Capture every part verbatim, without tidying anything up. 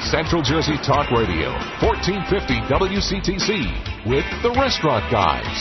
Central Jersey Talk Radio, fourteen fifty W C T C, with the Restaurant Guys.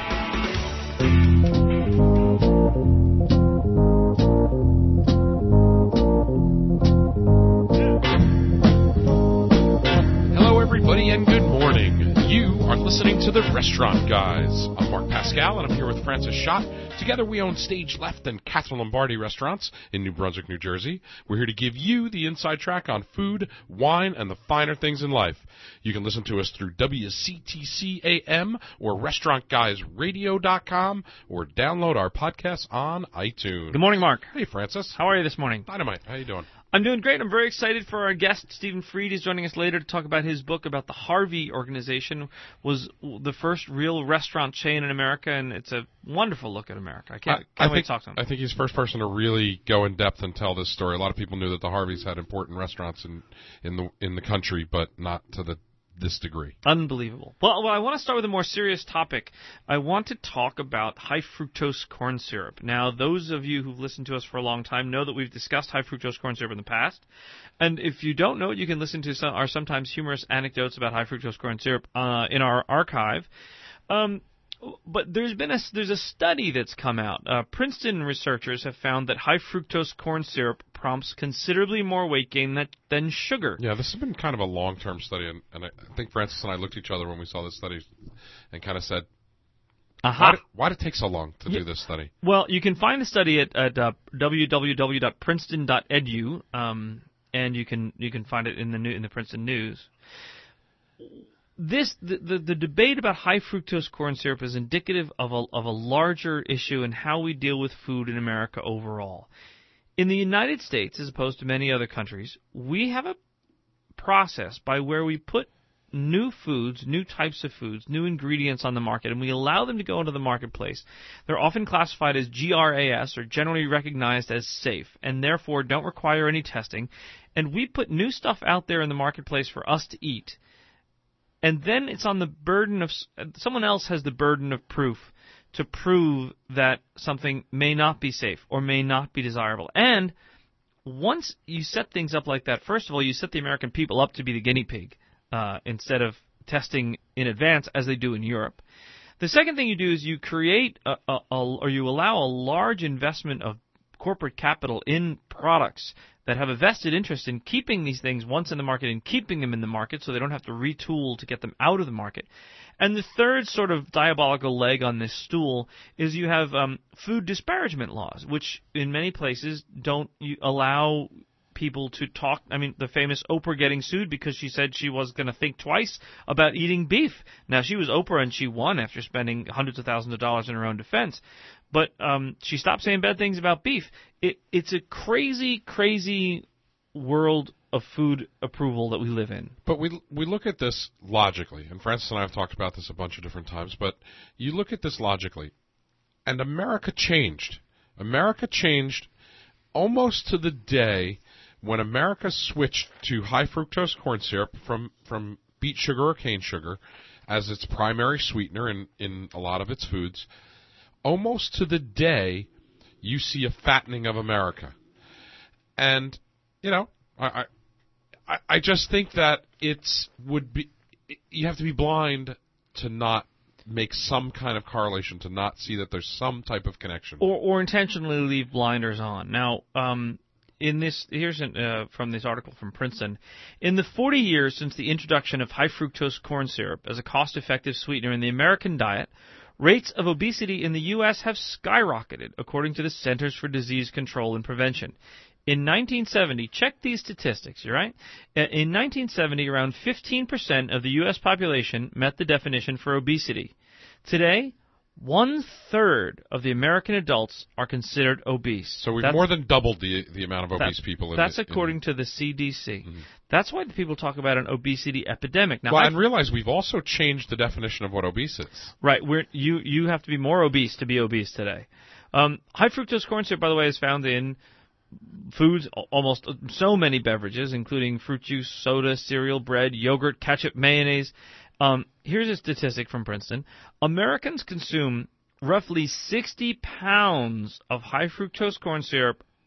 Hello, everybody, and good morning. You are listening to the Restaurant Guys. I'm Mark Pascal, and I'm here with Francis Schott. Together, we own Stage Left and Catherine Lombardi restaurants in New Brunswick, New Jersey. We're here to give you the inside track on food, wine, and the finer things in life. You can listen to us through W C T C A M or restaurant guys radio dot com or download our podcast on iTunes. Good morning, Mark. Hey, Francis. How are you this morning? Dynamite. How you doing? I'm doing great. I'm very excited for our guest, Stephen Fried. He's joining us later to talk about his book about the Harvey Organization. Was the first real restaurant chain in America, and it's a wonderful look at America. I can't, I, can't I wait think, to talk to him. I think he's the first person to really go in depth and tell this story. A lot of people knew that the Harveys had important restaurants in, in the in the country, but not to the this degree. Unbelievable. Well, well, I want to start with a more serious topic. I want to talk about high fructose corn syrup. Now, those of you who've listened to us for a long time know that we've discussed high fructose corn syrup in the past. And if you don't know it, you can listen to some, our sometimes humorous anecdotes about high fructose corn syrup uh, in our archive. Um, but there's been a, there's a study that's come out. Uh, Princeton researchers have found that high fructose corn syrup prompts considerably more weight gain that, than sugar. Yeah, this has been kind of a long-term study, and, and I think Francis and I looked at each other when we saw this study and kind of said, Aha. why, did, why did it take so long to yeah. do this study? Well, you can find the study at, at uh, w w w dot princeton dot e d u, um, and you can you can find it in the new, in the Princeton News. This the, the the debate about high fructose corn syrup is indicative of a of a larger issue in how we deal with food in America overall. In the United States, as opposed to many other countries, we have a process by where we put new foods, new types of foods, new ingredients on the market, and we allow them to go into the marketplace. They're often classified as G R A S, or generally recognized as safe, and therefore don't require any testing. And we put new stuff out there in the marketplace for us to eat. And then it's on the burden of someone else has the burden of proof to prove that something may not be safe or may not be desirable. And once you set things up like that, first of all, you set the American people up to be the guinea pig uh, instead of testing in advance as they do in Europe. The second thing you do is you create a, a, a, or you allow a large investment of corporate capital in products that have a vested interest in keeping these things once in the market and keeping them in the market so they don't have to retool to get them out of the market. And the third sort of diabolical leg on this stool is you have um, food disparagement laws, which in many places don't allow people to talk. I mean, the famous Oprah getting sued because she said she was going to think twice about eating beef. Now, she was Oprah and she won after spending hundreds of thousands of dollars in her own defense. But um, she stopped saying bad things about beef. It, it's a crazy, crazy world of food approval that we live in. But we we look at this logically, and Francis and I have talked about this a bunch of different times, but you look at this logically, and America changed. America changed almost to the day when America switched to high fructose corn syrup from, from beet sugar or cane sugar as its primary sweetener in, in a lot of its foods. Almost to the day you see a fattening of America. And, you know, I I, I just think that it's would be you have to be blind to not make some kind of correlation, to not see that there's some type of connection. Or, or intentionally leave blinders on. Now, um, in this, here's an, uh, from this article from Princeton. In the forty years since the introduction of high fructose corn syrup as a cost-effective sweetener in the American diet, rates of obesity in the U S have skyrocketed, according to the Centers for Disease Control and Prevention. In nineteen seventy, check these statistics, you right? In nineteen seventy, around fifteen percent of the U S population met the definition for obesity. Today, one-third of the American adults are considered obese. So we've that's, more than doubled the the amount of obese people. In That's the, according in, to the C D C. Mm-hmm. That's why people talk about an obesity epidemic. Now, well, I've, and realize we've also changed the definition of what obese is. Right. We're, you, you have to be more obese to be obese today. Um, high fructose corn syrup, by the way, is found in foods, almost so many beverages, including fruit juice, soda, cereal, bread, yogurt, ketchup, mayonnaise. Um, here's a statistic from Princeton. Americans consume roughly sixty pounds of high fructose corn syrup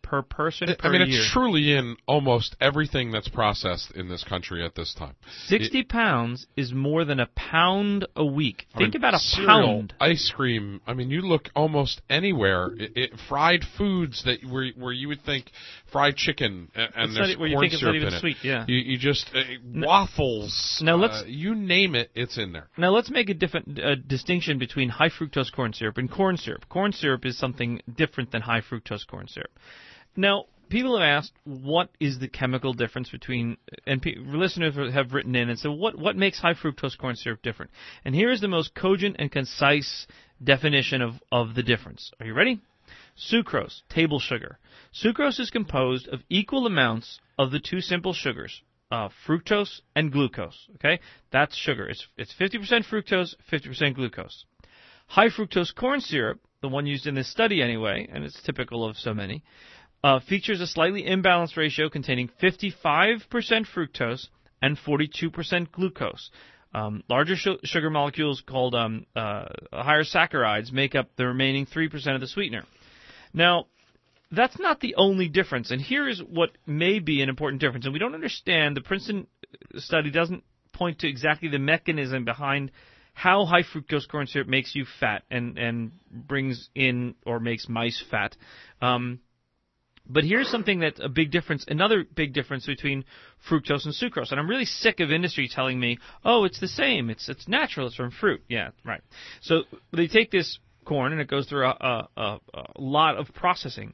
per person I per mean, year. it's truly in almost everything that's processed in this country at this time. Sixty It, pounds is more than a pound a week. I Think mean, about a cereal, pound. ice cream. I mean, you look almost anywhere. It, it, fried foods that where where you would think fried chicken and, and It's there's not, where you corn think it's not syrup even in it. sweet. Yeah. You, you just uh, waffles. Now let's- uh, you name it, it's in there. Now let's make a different uh, distinction between high fructose corn syrup and corn syrup. Corn syrup is something different than high fructose corn syrup. Now, people have asked, what is the chemical difference between, and pe- listeners have written in and said, what, what makes high fructose corn syrup different? And here is the most cogent and concise definition of, of the difference. Are you ready? Sucrose, table sugar. Sucrose is composed of equal amounts of the two simple sugars, uh, fructose and glucose. Okay? That's sugar. It's, it's fifty percent fructose, fifty percent glucose. High fructose corn syrup, the one used in this study anyway, and it's typical of so many, Uh, features a slightly imbalanced ratio containing fifty-five percent fructose and forty-two percent glucose. Um, larger sh- sugar molecules called um, uh, higher saccharides make up the remaining three percent of the sweetener. Now, that's not the only difference, and here is what may be an important difference. And we don't understand, the Princeton study doesn't point to exactly the mechanism behind how high fructose corn syrup makes you fat and, and brings in or makes mice fat. Um, But here's something that's a big difference, another big difference between fructose and sucrose. And I'm really sick of industry telling me, oh, it's the same. It's it's natural. It's from fruit. Yeah, right. So they take this corn, and it goes through a, a, a lot of processing.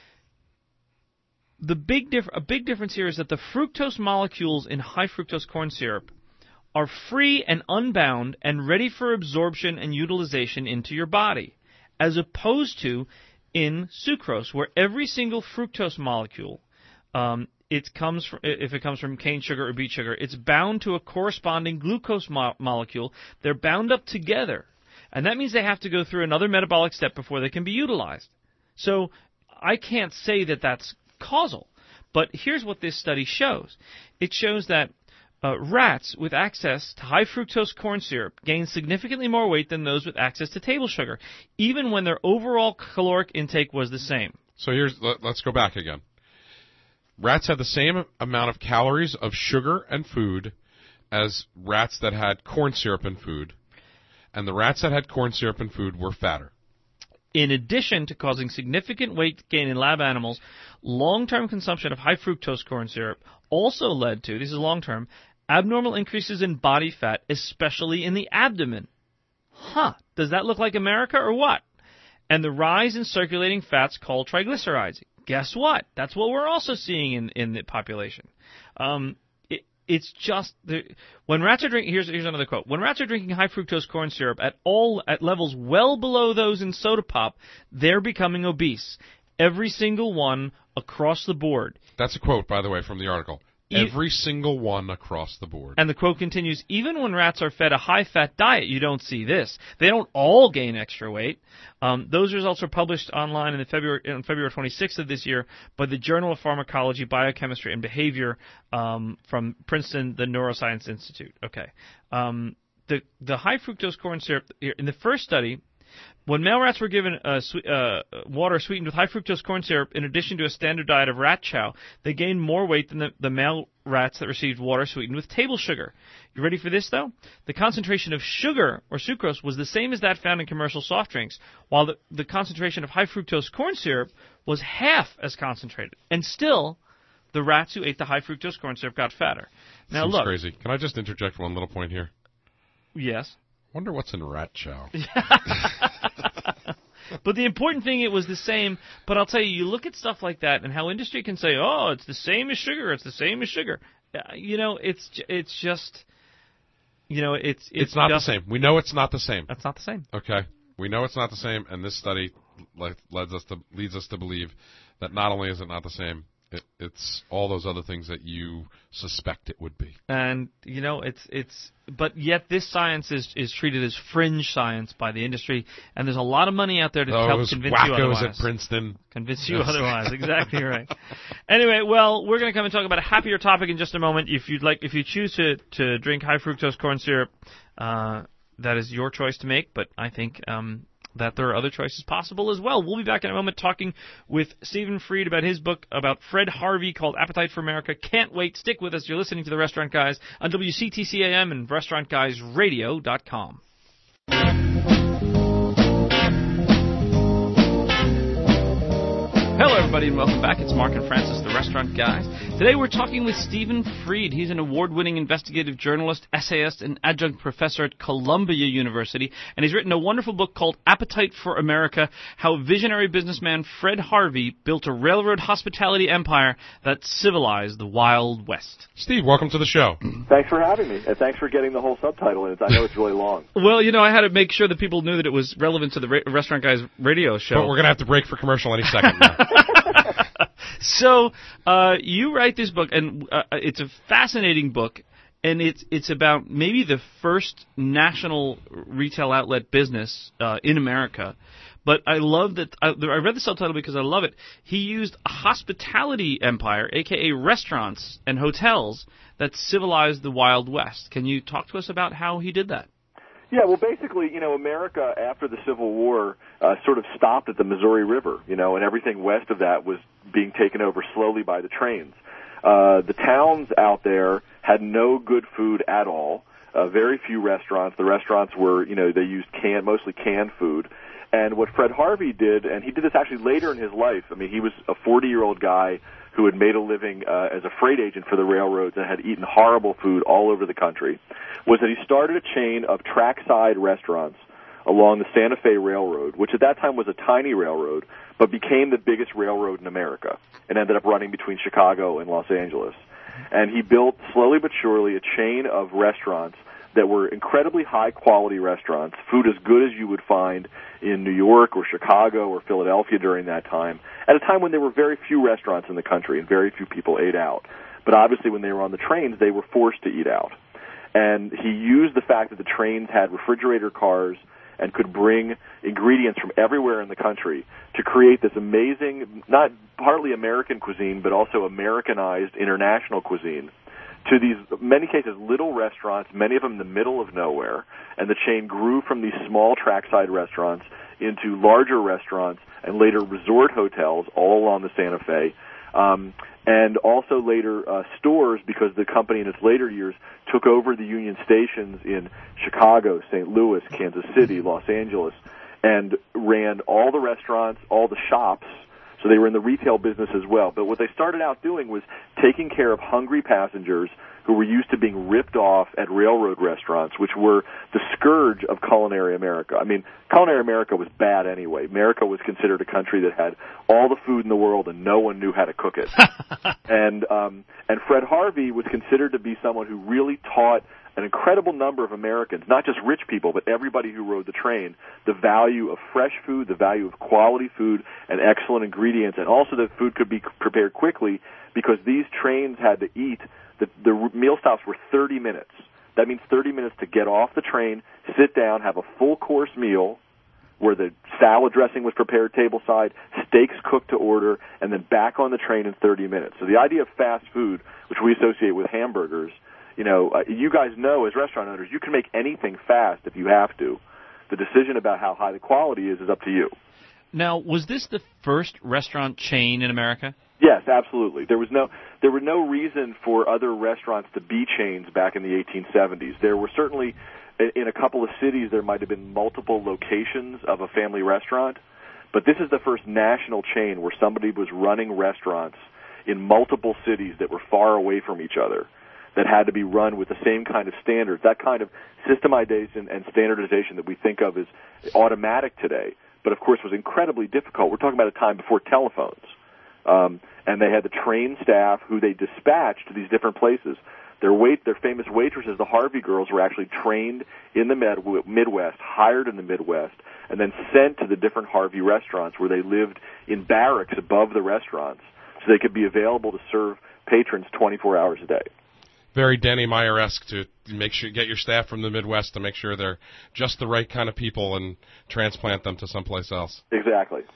The big diff- a big difference here is that the fructose molecules in high fructose corn syrup are free and unbound and ready for absorption and utilization into your body, as opposed to in sucrose, where every single fructose molecule, um, it comes from, if it comes from cane sugar or beet sugar, it's bound to a corresponding glucose mo- molecule. They're bound up together, and that means they have to go through another metabolic step before they can be utilized. So I can't say that that's causal, but here's what this study shows. It shows that Uh, rats with access to high fructose corn syrup gain significantly more weight than those with access to table sugar, even when their overall caloric intake was the same. So here's let, let's go back again. Rats had the same amount of calories of sugar and food as rats that had corn syrup and food, and the rats that had corn syrup and food were fatter. In addition to causing significant weight gain in lab animals, long-term consumption of high fructose corn syrup also led to, this is long-term, abnormal increases in body fat, especially in the abdomen. Huh, does that look like America or what? And the rise in circulating fats called triglycerides. Guess what? That's what we're also seeing in, in the population. Um, it, it's just, the, when rats are drinking, here's, here's another quote. When rats are drinking high fructose corn syrup at all, at levels well below those in soda pop, they're becoming obese. Every single one across the board. That's a quote, by the way, from the article. Every single one across the board. And the quote continues, even when rats are fed a high-fat diet, you don't see this. They don't all gain extra weight. Um, those results were published online in the February, on February twenty-sixth of this year by the Journal of Pharmacology, Biochemistry, and Behavior um, from Princeton, the Neuroscience Institute. Okay. Um, the, the high fructose corn syrup, in the first study, when male rats were given uh, swe- uh, water sweetened with high fructose corn syrup in addition to a standard diet of rat chow, they gained more weight than the, the male rats that received water sweetened with table sugar. You ready for this, though? The concentration of sugar, or sucrose, was the same as that found in commercial soft drinks, while the, the concentration of high fructose corn syrup was half as concentrated. And still, the rats who ate the high fructose corn syrup got fatter. Now, Seems look. crazy. Can I just interject one little point here? Yes. Wonder what's in rat chow. But the important thing, it was the same. But I'll tell you, you look at stuff like that and how industry can say, oh, it's the same as sugar, it's the same as sugar. Uh, you know, it's it's just, you know, it's... It's, it's not just, the same. We know it's not the same. That's not the same. Okay. We know it's not the same, and this study le- leads us to leads us to believe that not only is it not the same, it, it's all those other things that you suspect it would be. And, you know, it's, it's, but yet this science is, is treated as fringe science by the industry, and there's a lot of money out there to Those help convince you wackos otherwise. at Princeton. Convince you otherwise. Exactly right. Anyway, well, we're going to come and talk about a happier topic in just a moment. If you'd like, if you choose to, to drink high fructose corn syrup, uh, that is your choice to make, but I think, um, that there are other choices possible as well. We'll be back in a moment talking with Stephen Fried about his book about Fred Harvey called Appetite for America. Can't wait. Stick with us. You're listening to The Restaurant Guys on W C T C A M and restaurant guys radio dot com. Hello, everybody, and welcome back. It's Mark and Francis, the Restaurant Guys. Today we're talking with Stephen Fried. He's an award-winning investigative journalist, essayist, and adjunct professor at Columbia University, and he's written a wonderful book called Appetite for America, How Visionary Businessman Fred Harvey Built a Railroad Hospitality Empire That Civilized the Wild West. Steve, welcome to the show. Thanks for having me, and thanks for getting the whole subtitle in it. I know it's really long. Well, you know, I had to make sure that people knew that it was relevant to the Ra- Restaurant Guys radio show. But we're going to have to break for commercial any second now. So, uh, you write this book, and uh, it's a fascinating book, and it's it's about maybe the first national retail outlet business uh, in America. But I love that, I, I read the subtitle because I love it. He used a hospitality empire, a k a restaurants and hotels, that civilized the Wild West. Can you talk to us about how he did that? Yeah, well, basically, you know, America, after the Civil War, uh, sort of stopped at the Missouri River, you know, and everything west of that was being taken over slowly by the trains. Uh, the towns out there had no good food at all, uh, very few restaurants. The restaurants were, you know, they used canned, mostly canned food. And what Fred Harvey did, and he did this actually later in his life, I mean, he was a forty-year-old guy who had made a living uh, as a freight agent for the railroads and had eaten horrible food all over the country, was that he started a chain of trackside restaurants along the Santa Fe Railroad, which at that time was a tiny railroad, but became the biggest railroad in America and ended up running between Chicago and Los Angeles. And he built, slowly but surely, a chain of restaurants that were incredibly high-quality restaurants, food as good as you would find in New York or Chicago or Philadelphia during that time, at a time when there were very few restaurants in the country and very few people ate out. But obviously when they were on the trains, they were forced to eat out. And he used the fact that the trains had refrigerator cars and could bring ingredients from everywhere in the country to create this amazing, not partly American cuisine, but also Americanized international cuisine to these, in many cases, little restaurants, many of them in the middle of nowhere, and the chain grew from these small trackside restaurants into larger restaurants and later resort hotels all along the Santa Fe, um, and also later uh, stores, because the company in its later years took over the Union stations in Chicago, Saint Louis, Kansas City, Los Angeles, and ran all the restaurants, all the shops. So they were in the retail business as well. But what they started out doing was taking care of hungry passengers who were used to being ripped off at railroad restaurants, which were the scourge of culinary America. I mean, culinary America was bad anyway. America was considered a country that had all the food in the world and no one knew how to cook it. and um, and Fred Harvey was considered to be someone who really taught an incredible number of Americans, not just rich people, but everybody who rode the train, the value of fresh food, the value of quality food and excellent ingredients, and also that food could be prepared quickly because these trains had to eat. The, the meal stops were thirty minutes. That means thirty minutes to get off the train, sit down, have a full-course meal where the salad dressing was prepared tableside, steaks cooked to order, and then back on the train in thirty minutes. So the idea of fast food, which we associate with hamburgers, you know, uh, you guys know as restaurant owners, you can make anything fast if you have to. The decision about how high the quality is is up to you. Now, was this the first restaurant chain in America? Yes, absolutely. There was no there were no reason for other restaurants to be chains back in the eighteen seventies. There were certainly, in a couple of cities, there might have been multiple locations of a family restaurant, but this is the first national chain where somebody was running restaurants in multiple cities that were far away from each other, that had to be run with the same kind of standards, that kind of systemization and standardization that we think of as automatic today, but of course was incredibly difficult. We're talking about a time before telephones. Um, and they had the trained staff who they dispatched to these different places. Their wait, their famous waitresses, the Harvey girls, were actually trained in the med- Midwest, hired in the Midwest, and then sent to the different Harvey restaurants where they lived in barracks above the restaurants so they could be available to serve patrons twenty-four hours a day. Very Danny Meyer-esque to make sure get your staff from the Midwest to make sure they're just the right kind of people and transplant them to someplace else. Exactly.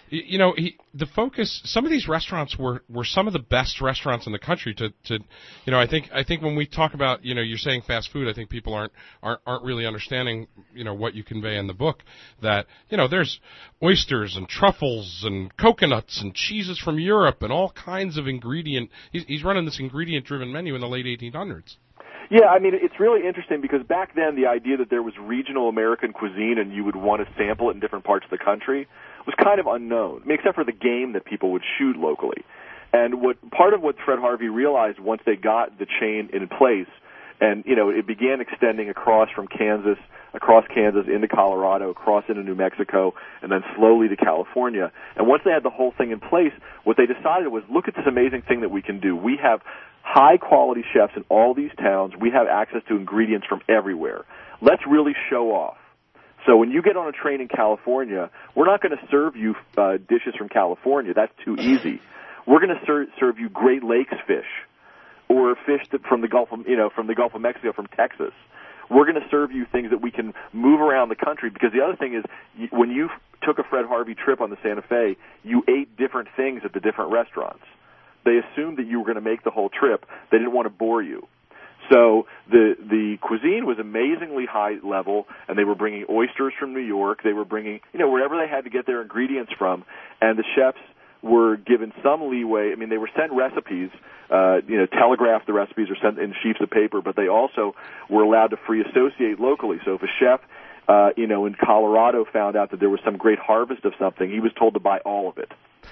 You, you know, he, the focus. Some of these restaurants were, were some of the best restaurants in the country. To, to, you know, I think I think when we talk about, you know, you're saying fast food, I think people aren't aren't aren't really understanding, you know, what you convey in the book. That, you know, there's oysters and truffles and coconuts and cheeses from Europe and all kinds of ingredient. He's, he's running this ingredient-driven menu in the late eighteen hundreds. Yeah, I mean, it's really interesting because back then the idea that there was regional American cuisine and you would want to sample it in different parts of the country was kind of unknown, I mean, except for the game that people would shoot locally. And what part of what Fred Harvey realized once they got the chain in place, and, you know, it began extending across from Kansas, across Kansas into Colorado, across into New Mexico, and then slowly to California. And once they had the whole thing in place, what they decided was, look at this amazing thing that we can do. We have high-quality chefs in all these towns. We have access to ingredients from everywhere. Let's really show off. So when you get on a train in California, we're not going to serve you uh, dishes from California. That's too easy. We're going to ser- serve you Great Lakes fish or fish that from the Gulf of, you know, from the Gulf of Mexico, from Texas. We're going to serve you things that we can move around the country, because the other thing is, when you took a Fred Harvey trip on the Santa Fe, you ate different things at the different restaurants. They assumed that you were going to make the whole trip. They didn't want to bore you. So the the cuisine was amazingly high level, and they were bringing oysters from New York. They were bringing, you know, wherever they had to get their ingredients from, and the chefs were given some leeway. I mean, they were sent recipes, uh, you know, telegraphed the recipes or sent in sheets of paper, but they also were allowed to free associate locally. So if a chef, uh, you know, in Colorado found out that there was some great harvest of something, he was told to buy all of it.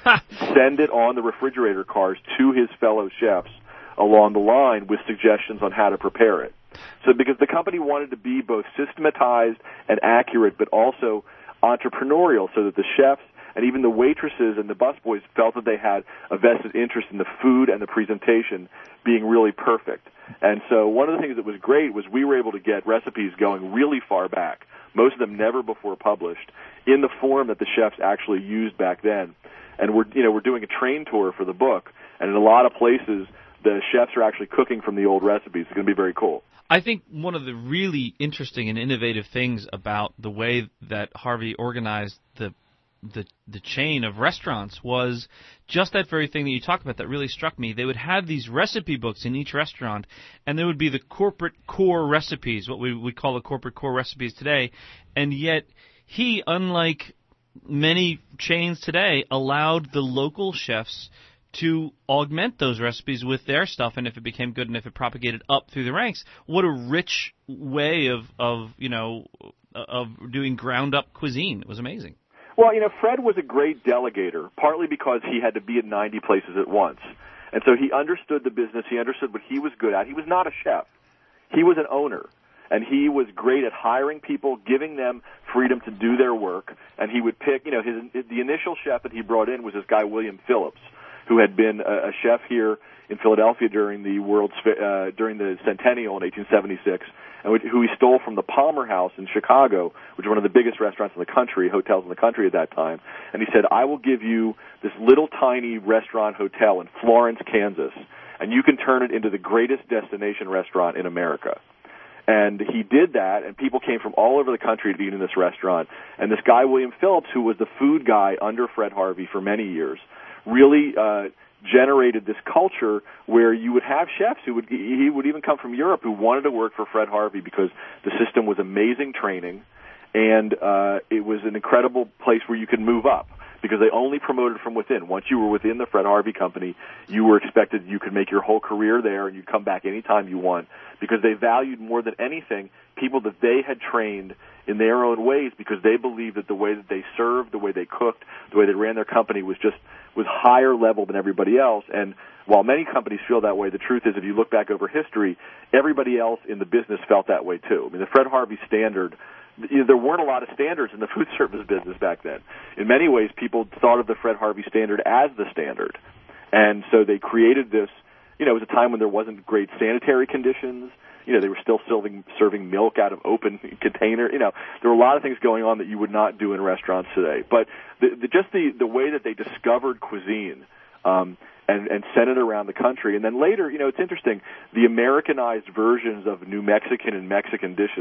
Send it on the refrigerator cars to his fellow chefs along the line with suggestions on how to prepare it. So because the company wanted to be both systematized and accurate, but also entrepreneurial, so that the chefs and even the waitresses and the busboys felt that they had a vested interest in the food and the presentation being really perfect. And so one of the things that was great was we were able to get recipes going really far back, most of them never before published, in the form that the chefs actually used back then. And we're, you know, we're doing a train tour for the book, and in a lot of places, the chefs are actually cooking from the old recipes. It's going to be very cool. I think one of the really interesting and innovative things about the way that Harvey organized the the the chain of restaurants was just that very thing that you talked about that really struck me. They would have these recipe books in each restaurant, and there would be the corporate core recipes, what we would call the corporate core recipes today, and yet he, unlike many chains today, allowed the local chefs to augment those recipes with their stuff, and if it became good and if it propagated up through the ranks, what a rich way of, of you know, of doing ground-up cuisine. It was amazing. Well, you know, Fred was a great delegator, partly because he had to be at ninety places at once. And so he understood the business. He understood what he was good at. He was not a chef. He was an owner. And he was great at hiring people, giving them freedom to do their work. And he would pick, you know, his, the initial chef that he brought in was this guy, William Phillips, who had been a, a chef here in Philadelphia during the World's uh, during the Centennial in eighteen seventy-six, and who he stole from the Palmer House in Chicago, which was one of the biggest restaurants in the country, hotels in the country at that time. And he said, I will give you this little tiny restaurant hotel in Florence, Kansas, and you can turn it into the greatest destination restaurant in America. And he did that, and people came from all over the country to eat in this restaurant. And this guy, William Phillips, who was the food guy under Fred Harvey for many years, really uh, generated this culture where you would have chefs who would, he would even come from Europe, who wanted to work for Fred Harvey because the system was amazing training, and uh, it was an incredible place where you could move up, because they only promoted from within. Once you were within the Fred Harvey Company, you were expected, you could make your whole career there, and you'd come back anytime you want, because they valued more than anything people that they had trained in their own ways, because they believed that the way that they served, the way they cooked, the way they ran their company was just was higher level than everybody else. And while many companies feel that way, the truth is, if you look back over history, everybody else in the business felt that way too. I mean, the Fred Harvey standard, you know, there weren't a lot of standards in the food service business back then. In many ways, people thought of the Fred Harvey standard as the standard. And so they created this, you know, it was a time when there wasn't great sanitary conditions. You know, they were still serving, serving milk out of open container. You know, there were a lot of things going on that you would not do in restaurants today. But the, the, just the, the way that they discovered cuisine um, and, and sent it around the country. And then later, you know, it's interesting, the Americanized versions of New Mexican and Mexican dishes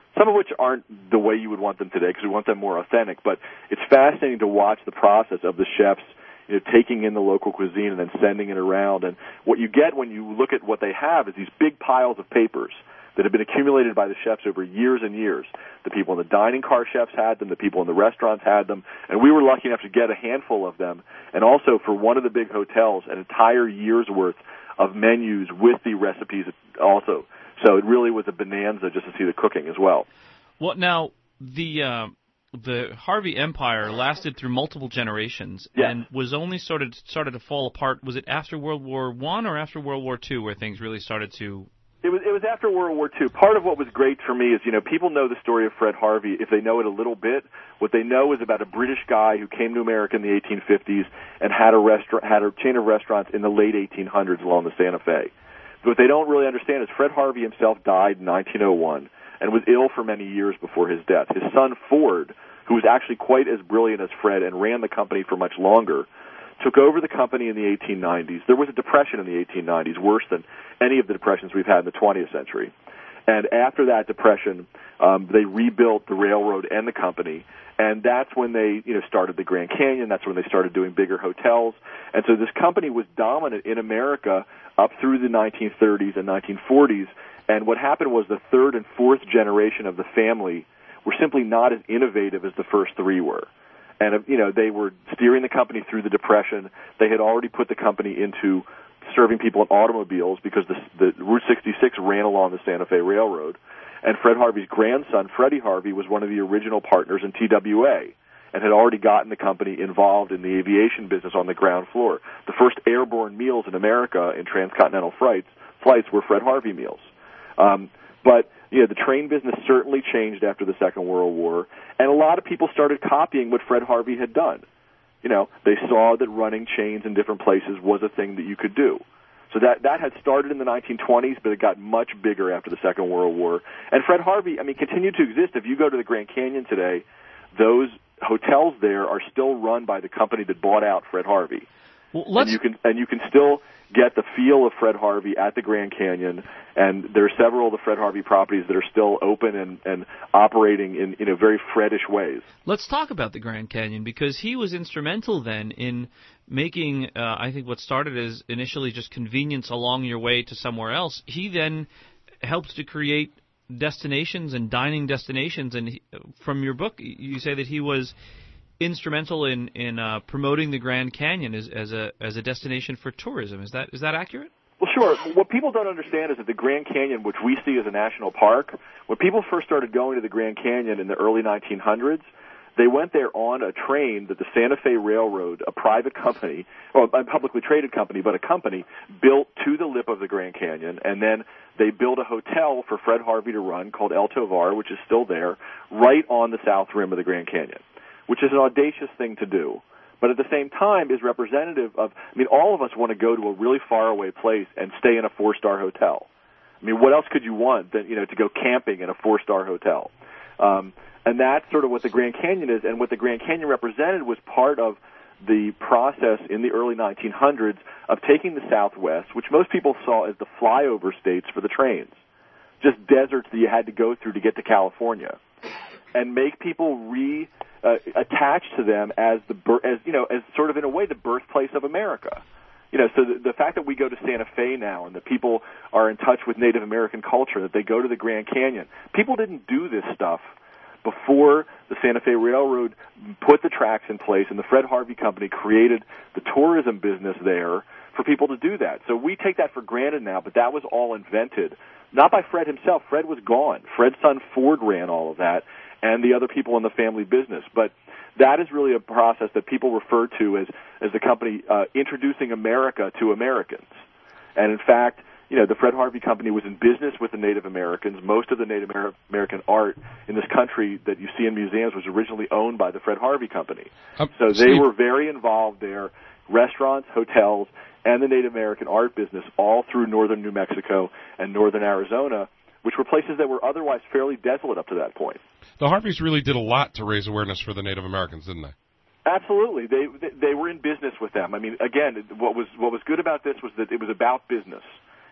some of which aren't the way you would want them today because we want them more authentic. But it's fascinating to watch the process of the chefs, you know, taking in the local cuisine and then sending it around. And what you get when you look at what they have is these big piles of papers that have been accumulated by the chefs over years and years. The people in the dining car chefs had them, the people in the restaurants had them, and we were lucky enough to get a handful of them. And also for one of the big hotels, an entire year's worth of menus with the recipes also. So it really was a bonanza just to see the cooking as well. Well, now, the uh, the Harvey empire lasted through multiple generations Yes. and was only sort of started to fall apart. Was it after World War One or after World War Two where things really started to... It was it was after World War Two. Part of what was great for me is, you know, people know the story of Fred Harvey if they know it a little bit. What they know is about a British guy who came to America in the eighteen fifties and had a restaurant, had a chain of restaurants in the late eighteen hundreds along the Santa Fe. But what they don't really understand is Fred Harvey himself died in nineteen oh one and was ill for many years before his death. His son Ford, who was actually quite as brilliant as Fred and ran the company for much longer, took over the company in the eighteen nineties. There was a depression in the eighteen nineties, worse than any of the depressions we've had in the twentieth century. And after that depression, um, they rebuilt the railroad and the company, and that's when they, you know, started the Grand Canyon. That's when they started doing bigger hotels. And so this company was dominant in America up through the nineteen thirties and nineteen forties. And what happened was the third and fourth generation of the family were simply not as innovative as the first three were. And, you know, they were steering the company through the Depression. They had already put the company into serving people in automobiles because the, the Route sixty-six ran along the Santa Fe Railroad. And Fred Harvey's grandson, Freddie Harvey, was one of the original partners in T W A and had already gotten the company involved in the aviation business on the ground floor. The first airborne meals in America in transcontinental flights, flights were Fred Harvey meals. Um, but, you know, the train business certainly changed after the Second World War, and a lot of people started copying what Fred Harvey had done. You know, they saw that running chains in different places was a thing that you could do. So that that had started in the nineteen twenties, but it got much bigger after the Second World War. And Fred Harvey, I mean, continued to exist. If you go to the Grand Canyon today, those hotels there are still run by the company that bought out Fred Harvey. Well, let's... And you can and you can still get the feel of Fred Harvey at the Grand Canyon, and there are several of the Fred Harvey properties that are still open and, and operating in, you know, very Fredish ways. Let's talk about the Grand Canyon, because he was instrumental then in making, uh, I think, what started as initially just convenience along your way to somewhere else. He then helped to create destinations and dining destinations, and he, from your book, you say that he was instrumental in in uh, promoting the Grand Canyon as, as a as a destination for tourism. Is that is that accurate? Well, sure. What people don't understand is that the Grand Canyon, which we see as a national park, when people first started going to the Grand Canyon in the early nineteen hundreds, they went there on a train that the Santa Fe Railroad, a private company, or a publicly traded company, but a company, built to the lip of the Grand Canyon, and then they built a hotel for Fred Harvey to run called El Tovar, which is still there, right on the south rim of the Grand Canyon, which is an audacious thing to do, but at the same time is representative of, I mean, all of us want to go to a really faraway place and stay in a four-star hotel. I mean, what else could you want than, you know, to go camping in a four-star hotel? Um, and that's sort of what the Grand Canyon is, and what the Grand Canyon represented was part of the process in the early nineteen hundreds of taking the Southwest, which most people saw as the flyover states for the trains, just deserts that you had to go through to get to California, and make people re- uh, attach to them as the as you know as sort of in a way the birthplace of America. You know, so the, the fact that we go to Santa Fe now and that people are in touch with Native American culture, that they go to the Grand Canyon, people didn't do this stuff before the Santa Fe Railroad put the tracks in place and the Fred Harvey Company created the tourism business there for people to do that. So we take that for granted now, but that was all invented, not by Fred himself. Fred was gone. Fred's son Ford ran all of that, and the other people in the family business. But that is really a process that people refer to as, as the company uh, introducing America to Americans. And in fact, you know, the Fred Harvey Company was in business with the Native Americans. Most of the Native Amer- American art in this country that you see in museums was originally owned by the Fred Harvey Company. Um, so they Steve. were very involved there, restaurants, hotels, and the Native American art business all through northern New Mexico and northern Arizona, which were places that were otherwise fairly desolate up to that point. The Harveys really did a lot to raise awareness for the Native Americans, didn't they? Absolutely. They they were in business with them. I mean, again, what was what was good about this was that it was about business.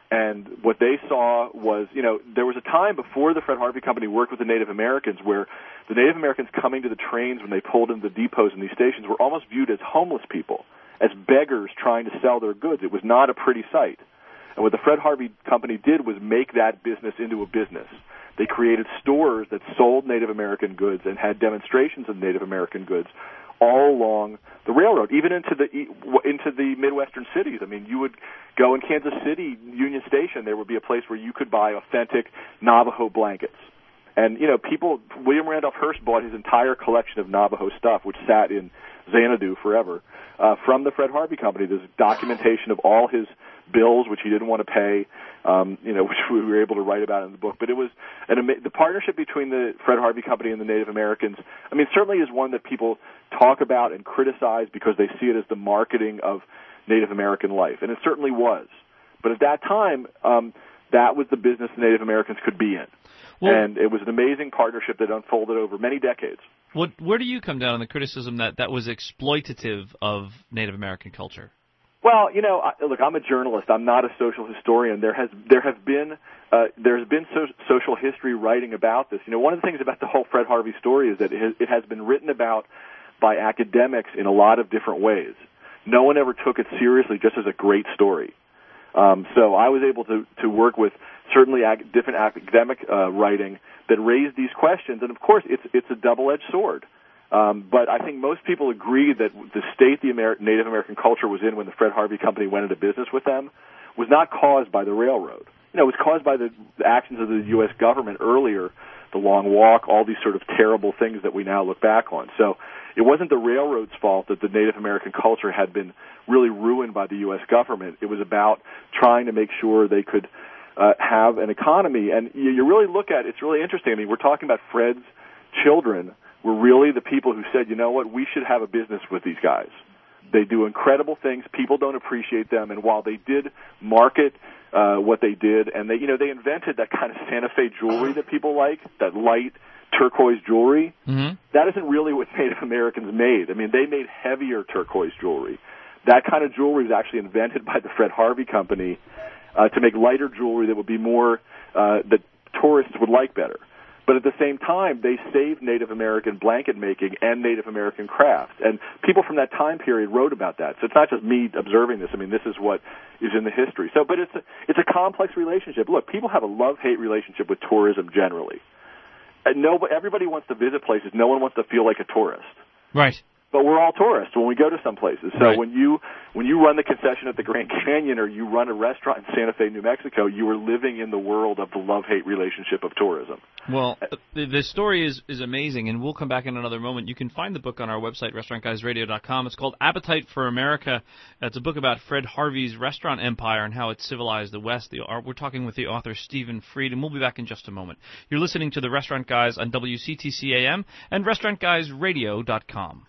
And what they saw was, you know, there was a time before the Fred Harvey Company worked with the Native Americans where the Native Americans coming to the trains when they pulled into the depots in these stations were almost viewed as homeless people, as beggars trying to sell their goods. It was not a pretty sight. And what the Fred Harvey Company did was make that business into a business. They created stores that sold Native American goods and had demonstrations of Native American goods all along the railroad, even into the into the Midwestern cities. I mean, you would go in Kansas City, Union Station, there would be a place where you could buy authentic Navajo blankets. And, you know, people, William Randolph Hearst bought his entire collection of Navajo stuff, which sat in Xanadu forever, uh, from the Fred Harvey Company. There's documentation of all his bills, which he didn't want to pay, um, you know, which we were able to write about in the book. But it was an ama- the partnership between the Fred Harvey Company and the Native Americans, I mean, certainly is one that people talk about and criticize because they see it as the marketing of Native American life. And it certainly was. But at that time, um, that was the business the Native Americans could be in. Well, and it was an amazing partnership that unfolded over many decades. What, where do you come down on the criticism that that was exploitative of Native American culture? Well, you know, I, look, I'm a journalist. I'm not a social historian. There has there have been uh, there's been so, social history writing about this. You know, one of the things about the whole Fred Harvey story is that it has, it has been written about by academics in a lot of different ways. No one ever took it seriously just as a great story. Um, so I was able to, to work with certainly ag- different academic uh, writing that raised these questions. And, of course, it's it's a double-edged sword. Um, but I think most people agree that the state the Amer- Native American culture was in when the Fred Harvey Company went into business with them was not caused by the railroad. You know, it was caused by the, the actions of the U S government earlier, the Long Walk, all these sort of terrible things that we now look back on. So it wasn't the railroad's fault that the Native American culture had been really ruined by the U S government. It was about trying to make sure they could uh, have an economy. And you, you really look at it, it's really interesting. I mean, we're talking about Fred's children were really the people who said, you know what, we should have a business with these guys. They do incredible things. People don't appreciate them. And while they did market uh, what they did, and they, you know, they invented that kind of Santa Fe jewelry that people like, that light turquoise jewelry. Mm-hmm. That isn't really what Native Americans made. I mean, they made heavier turquoise jewelry. That kind of jewelry was actually invented by the Fred Harvey Company uh, to make lighter jewelry that would be more, uh, that tourists would like better. But at the same time, they saved Native American blanket making and Native American craft. And people from that time period wrote about that. So it's not just me observing this. I mean, this is what is in the history. So, but it's a, it's a complex relationship. Look, people have a love-hate relationship with tourism generally. And no, everybody wants to visit places. No one wants to feel like a tourist. Right. But we're all tourists when we go to some places. So right. when you when you run the concession at the Grand Canyon or you run a restaurant in Santa Fe, New Mexico, you are living in the world of the love-hate relationship of tourism. Well, the, the story is, is amazing, and we'll come back in another moment. You can find the book on our website, restaurant guys radio dot com. It's called Appetite for America. It's a book about Fred Harvey's restaurant empire and how it civilized the West. The, we're talking with the author, Stephen Fried, and we'll be back in just a moment. You're listening to the Restaurant Guys on W C T C A M and restaurant guys radio dot com.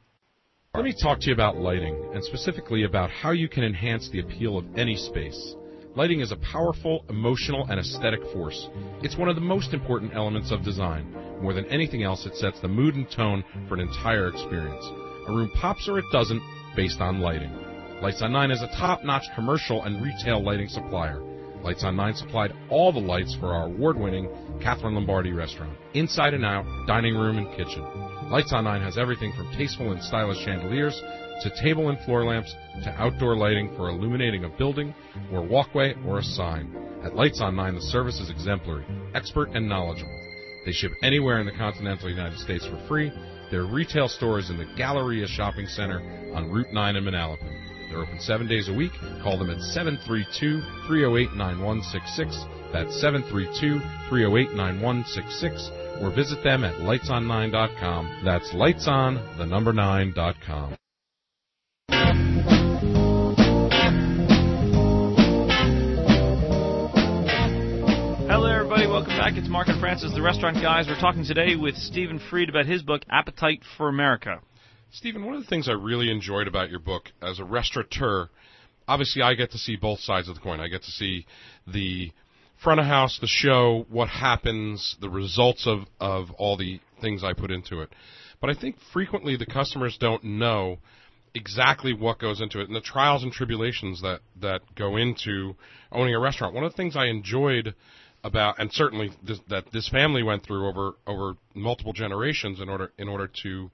Let me talk to you about lighting, and specifically about how you can enhance the appeal of any space. Lighting is a powerful, emotional, and aesthetic force. It's one of the most important elements of design. More than anything else, it sets the mood and tone for an entire experience. A room pops or it doesn't, based on lighting. Lights on Nine is a top-notch commercial and retail lighting supplier. Lights on Nine supplied all the lights for our award-winning Catherine Lombardi restaurant, inside and out, dining room and kitchen. Lights on Nine has everything from tasteful and stylish chandeliers to table and floor lamps to outdoor lighting for illuminating a building or walkway or a sign. At Lights on Nine, the service is exemplary, expert, and knowledgeable. They ship anywhere in the continental United States for free. Their retail store is in the Galleria Shopping Center on Route nine in Manalapan. They're open seven days a week. Call them at seven three two, three oh eight, nine one six six. That's seven three two, three oh eight, nine one six six. Or visit them at lights on nine dot com. That's lightson, the number nine dot com. Hello, everybody. Welcome back. It's Mark and Francis, the Restaurant Guys. We're talking today with Stephen Fried about his book, Appetite for America. Stephen, one of the things I really enjoyed about your book as a restaurateur, obviously I get to see both sides of the coin. I get to see the front of house, the show, what happens, the results of, of all the things I put into it. But I think frequently the customers don't know exactly what goes into it and the trials and tribulations that, that go into owning a restaurant. One of the things I enjoyed about, and certainly this, that this family went through over over multiple generations in order in order to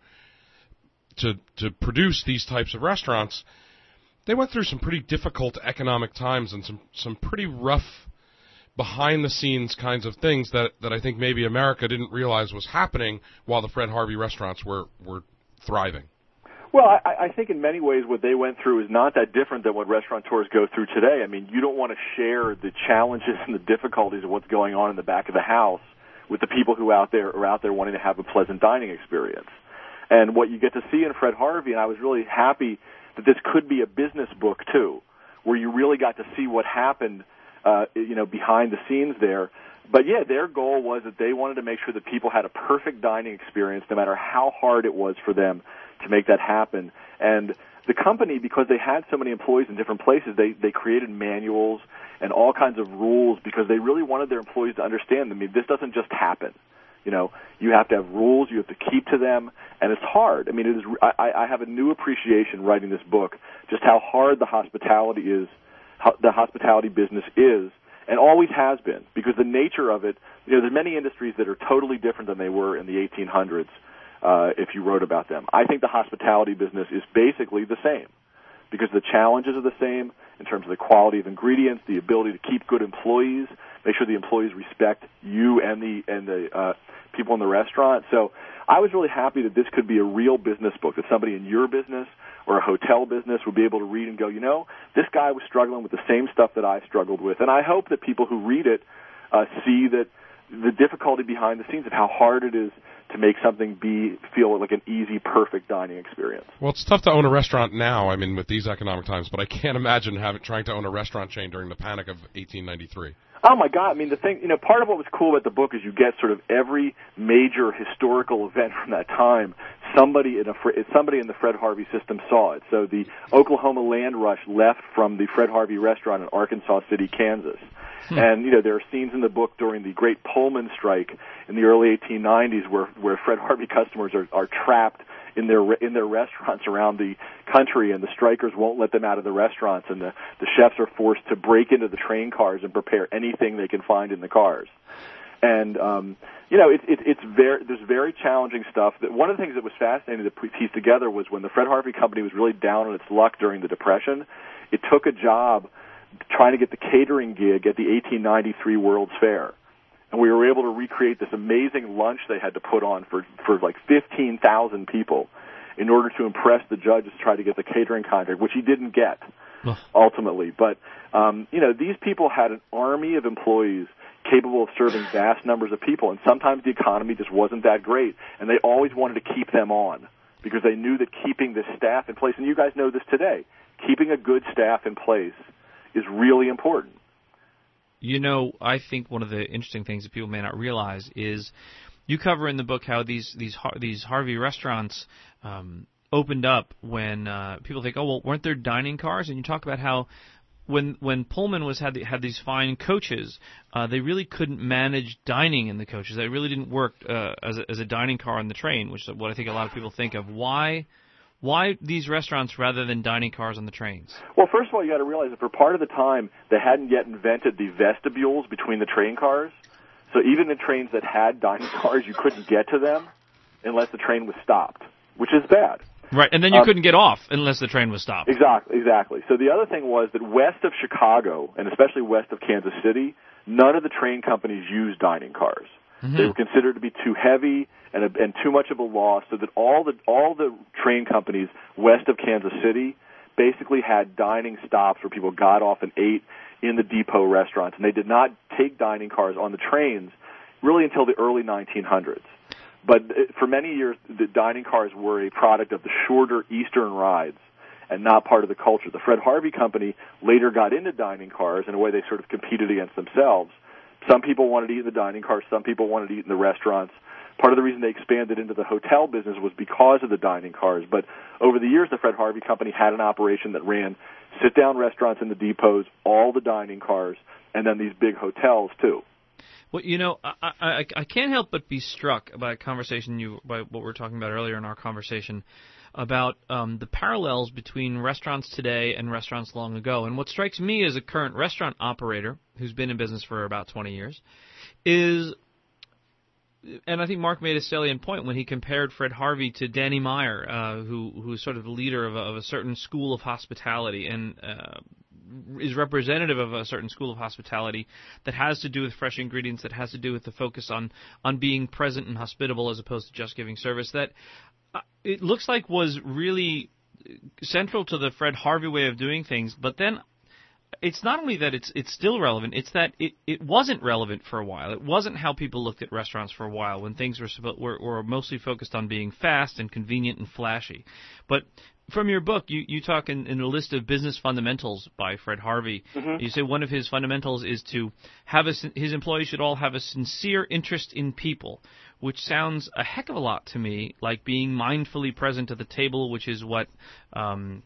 to to produce these types of restaurants, they went through some pretty difficult economic times and some some pretty rough behind the scenes kinds of things that that I think maybe America didn't realize was happening while the Fred Harvey restaurants were were thriving. Well, I, I think in many ways what they went through is not that different than what restaurateurs go through today. I mean, you don't want to share the challenges and the difficulties of what's going on in the back of the house with the people who out there are out there wanting to have a pleasant dining experience. And what you get to see in Fred Harvey, and I was really happy that this could be a business book too, where you really got to see what happened, uh, you know, behind the scenes there. But yeah, their goal was that they wanted to make sure that people had a perfect dining experience, no matter how hard it was for them to make that happen. And the company, because they had so many employees in different places, they, they created manuals and all kinds of rules because they really wanted their employees to understand. I mean, this doesn't just happen. You know, you have to have rules, you have to keep to them, and it's hard. I mean, it is. I, I have a new appreciation writing this book, just how hard the hospitality is, how the hospitality business is, and always has been, because the nature of it, you know, there's many industries that are totally different than they were in the eighteen hundreds. Uh, if you wrote about them. I think the hospitality business is basically the same because the challenges are the same in terms of the quality of ingredients, the ability to keep good employees, make sure the employees respect you and the and the uh, people in the restaurant. So I was really happy that this could be a real business book, that somebody in your business or a hotel business would be able to read and go, you know, this guy was struggling with the same stuff that I struggled with. And I hope that people who read it uh, see that the difficulty behind the scenes of how hard it is to make something be feel like an easy, perfect dining experience. Well, it's tough to own a restaurant now, I mean, with these economic times, but I can't imagine having trying to own a restaurant chain during the panic of eighteen ninety-three. Oh, my God. I mean, the thing, you know, part of what was cool about the book is you get sort of every major historical event from that time. Somebody in a somebody in the Fred Harvey system saw it. So the Oklahoma land rush left from the Fred Harvey restaurant in Arkansas City, Kansas. Hmm. And, you know, there are scenes in the book during the Great Pullman Strike in the early eighteen nineties where, where Fred Harvey customers are, are trapped in their in their restaurants around the country, and the strikers won't let them out of the restaurants, and the, the chefs are forced to break into the train cars and prepare anything they can find in the cars. And, um, you know, it, it, it's very, there's very challenging stuff. That one of the things that was fascinating to piece together was when the Fred Harvey Company was really down on its luck during the Depression, it took a job trying to get the catering gig at the eighteen ninety-three World's Fair. And we were able to recreate this amazing lunch they had to put on for, for like fifteen thousand people in order to impress the judges to try to get the catering contract, which he didn't get ultimately. But, um, you know, these people had an army of employees capable of serving vast numbers of people, and sometimes the economy just wasn't that great, and they always wanted to keep them on because they knew that keeping this staff in place, and you guys know this today, keeping a good staff in place is really important. You know, I think one of the interesting things that people may not realize is you cover in the book how these these these Harvey restaurants um, opened up when uh, people think, oh, well, weren't there dining cars? And you talk about how when when Pullman was had the, had these fine coaches, uh, they really couldn't manage dining in the coaches. They really didn't work uh, as a, as a dining car on the train, which is what I think a lot of people think of. Why? Why these restaurants rather than dining cars on the trains? Well, first of all, you got to realize that for part of the time, they hadn't yet invented the vestibules between the train cars. So even in trains that had dining cars, you couldn't get to them unless the train was stopped, which is bad. Right, and then you um, couldn't get off unless the train was stopped. Exactly, exactly. So the other thing was that west of Chicago, and especially west of Kansas City, none of the train companies used dining cars. Mm-hmm. They were considered to be too heavy and, a, and too much of a loss, so that all the all the train companies west of Kansas City basically had dining stops where people got off and ate in the depot restaurants, and they did not take dining cars on the trains really until the early nineteen hundreds. But for many years, the dining cars were a product of the shorter eastern rides and not part of the culture. The Fred Harvey Company later got into dining cars in a way they sort of competed against themselves. Some people wanted to eat in the dining cars. Some people wanted to eat in the restaurants. Part of the reason they expanded into the hotel business was because of the dining cars. But over the years, the Fred Harvey Company had an operation that ran sit-down restaurants in the depots, all the dining cars, and then these big hotels, too. Well, you know, I, I, I can't help but be struck by a conversation you, by what we were talking about earlier in our conversation, about um, the parallels between restaurants today and restaurants long ago. And what strikes me as a current restaurant operator who's been in business for about twenty years is, and I think Mark made a salient point when he compared Fred Harvey to Danny Meyer, uh, who who's sort of the leader of a, of a certain school of hospitality and uh, is representative of a certain school of hospitality that has to do with fresh ingredients, that has to do with the focus on, on being present and hospitable as opposed to just giving service, that uh, it looks like was really central to the Fred Harvey way of doing things. But then it's not only that it's it's still relevant, it's that it, it wasn't relevant for a while. It wasn't how people looked at restaurants for a while when things were, were, were mostly focused on being fast and convenient and flashy. But from your book, you, you talk in, in a list of business fundamentals by Fred Harvey. Mm-hmm. You say one of his fundamentals is to have a, his employees should all have a sincere interest in people, which sounds a heck of a lot to me like being mindfully present at the table, which is what um,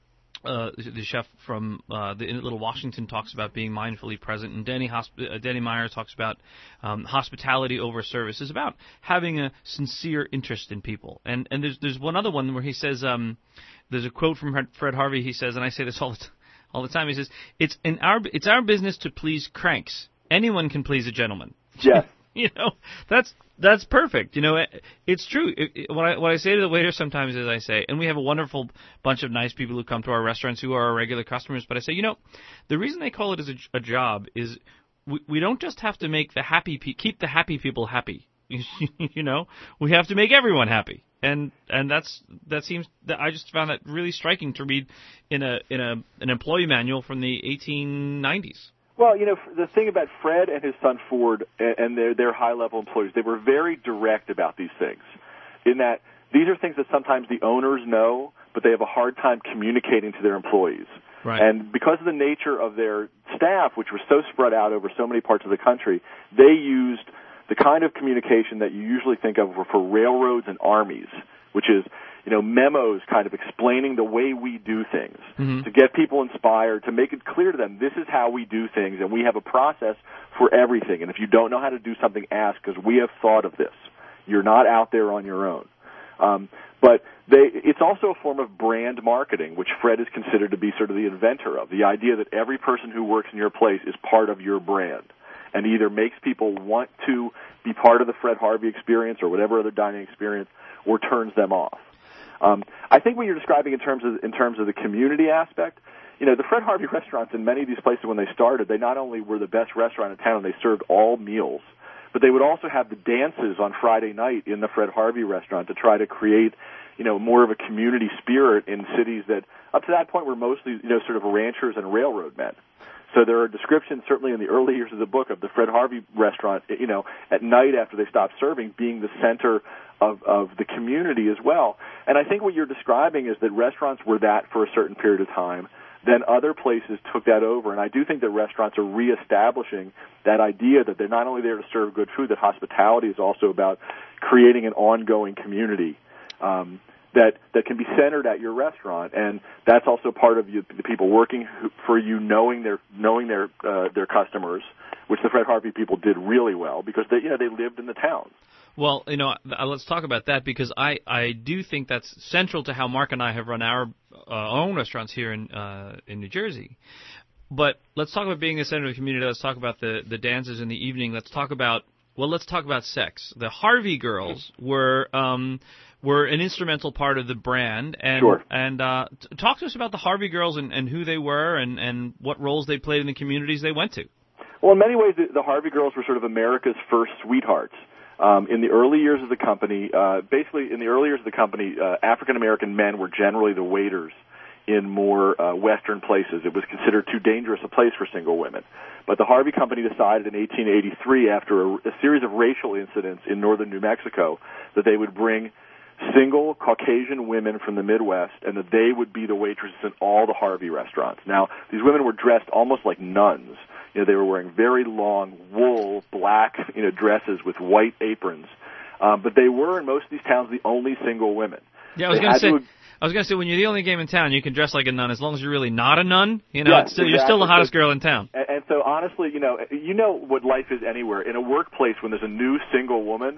uh, the chef from uh, the in Little Washington talks about, being mindfully present, and Danny Hosp- uh, Danny Meyer talks about um, hospitality over service. Is about having a sincere interest in people. And and there's there's one other one where he says. Um, There's a quote from Fred Harvey. He says, and I say this all the, t- all the time. He says, "It's in our it's our business to please cranks. Anyone can please a gentleman." Yeah. You know, that's that's perfect. You know, it, it's true. It, it, what I what I say to the waiter sometimes is I say, and we have a wonderful bunch of nice people who come to our restaurants who are our regular customers. But I say, you know, the reason they call it as a, a job is we we don't just have to make the happy pe- keep the happy people happy. You know, we have to make everyone happy. And and that's that seems that I just found that really striking to read in a in a an employee manual from the eighteen nineties. Well, you know, the thing about Fred and his son Ford and their their high level employees, they were very direct about these things. In that these are things that sometimes the owners know, but they have a hard time communicating to their employees. Right. And because of the nature of their staff, which was so spread out over so many parts of the country, they used the kind of communication that you usually think of for railroads and armies, which is, you know, memos kind of explaining the way we do things, mm-hmm. to get people inspired, to make it clear to them, this is how we do things, and we have a process for everything. And if you don't know how to do something, ask, because we have thought of this. You're not out there on your own. Um, but they, it's also a form of brand marketing, which Fred is considered to be sort of the inventor of, the idea that every person who works in your place is part of your brand, and either makes people want to be part of the Fred Harvey experience or whatever other dining experience, or turns them off. Um, I think what you're describing in terms of in terms of the community aspect, you know, the Fred Harvey restaurants in many of these places when they started, they not only were the best restaurant in town and they served all meals, but they would also have the dances on Friday night in the Fred Harvey restaurant to try to create, you know, more of a community spirit in cities that up to that point were mostly, you know, sort of ranchers and railroad men. So there are descriptions, certainly in the early years of the book, of the Fred Harvey restaurant, you know, at night after they stopped serving, being the center of, of the community as well. And I think what you're describing is that restaurants were that for a certain period of time. Then other places took that over. And I do think that restaurants are reestablishing that idea that they're not only there to serve good food, that hospitality is also about creating an ongoing community. Um, that that can be centered at your restaurant, and that's also part of you, the people working for you knowing their knowing their uh, their customers, which the Fred Harvey people did really well because they you know they lived in the towns. Well, you know, let's talk about that because I, I do think that's central to how Mark and I have run our uh, own restaurants here in uh, in New Jersey. But let's talk about being the center of the community. Let's talk about the, the dances in the evening. Let's talk about well, let's talk about sex. The Harvey girls were. Um, were an instrumental part of the brand. And, sure. and uh, t- talk to us about the Harvey girls and, and who they were and, and what roles they played in the communities they went to. Well, in many ways, the, the Harvey girls were sort of America's first sweethearts. Um, in the early years of the company, uh, basically in the early years of the company, uh, African-American men were generally the waiters in more uh, Western places. It was considered too dangerous a place for single women. But the Harvey Company decided in eighteen eighty-three, after a, a series of racial incidents in northern New Mexico, that they would bring single Caucasian women from the Midwest, and that they would be the waitresses in all the Harvey restaurants. Now, these women were dressed almost like nuns. You know, they were wearing very long wool, black, you know, dresses with white aprons. Um, but they were, in most of these towns, the only single women. Yeah, I was going to say, I was going to say, when you're the only game in town, you can dress like a nun as long as you're really not a nun. You know, yeah, it's still, exactly. You're still the hottest girl in town. And, and so, honestly, you know, you know what life is anywhere. In a workplace, when there's a new single woman,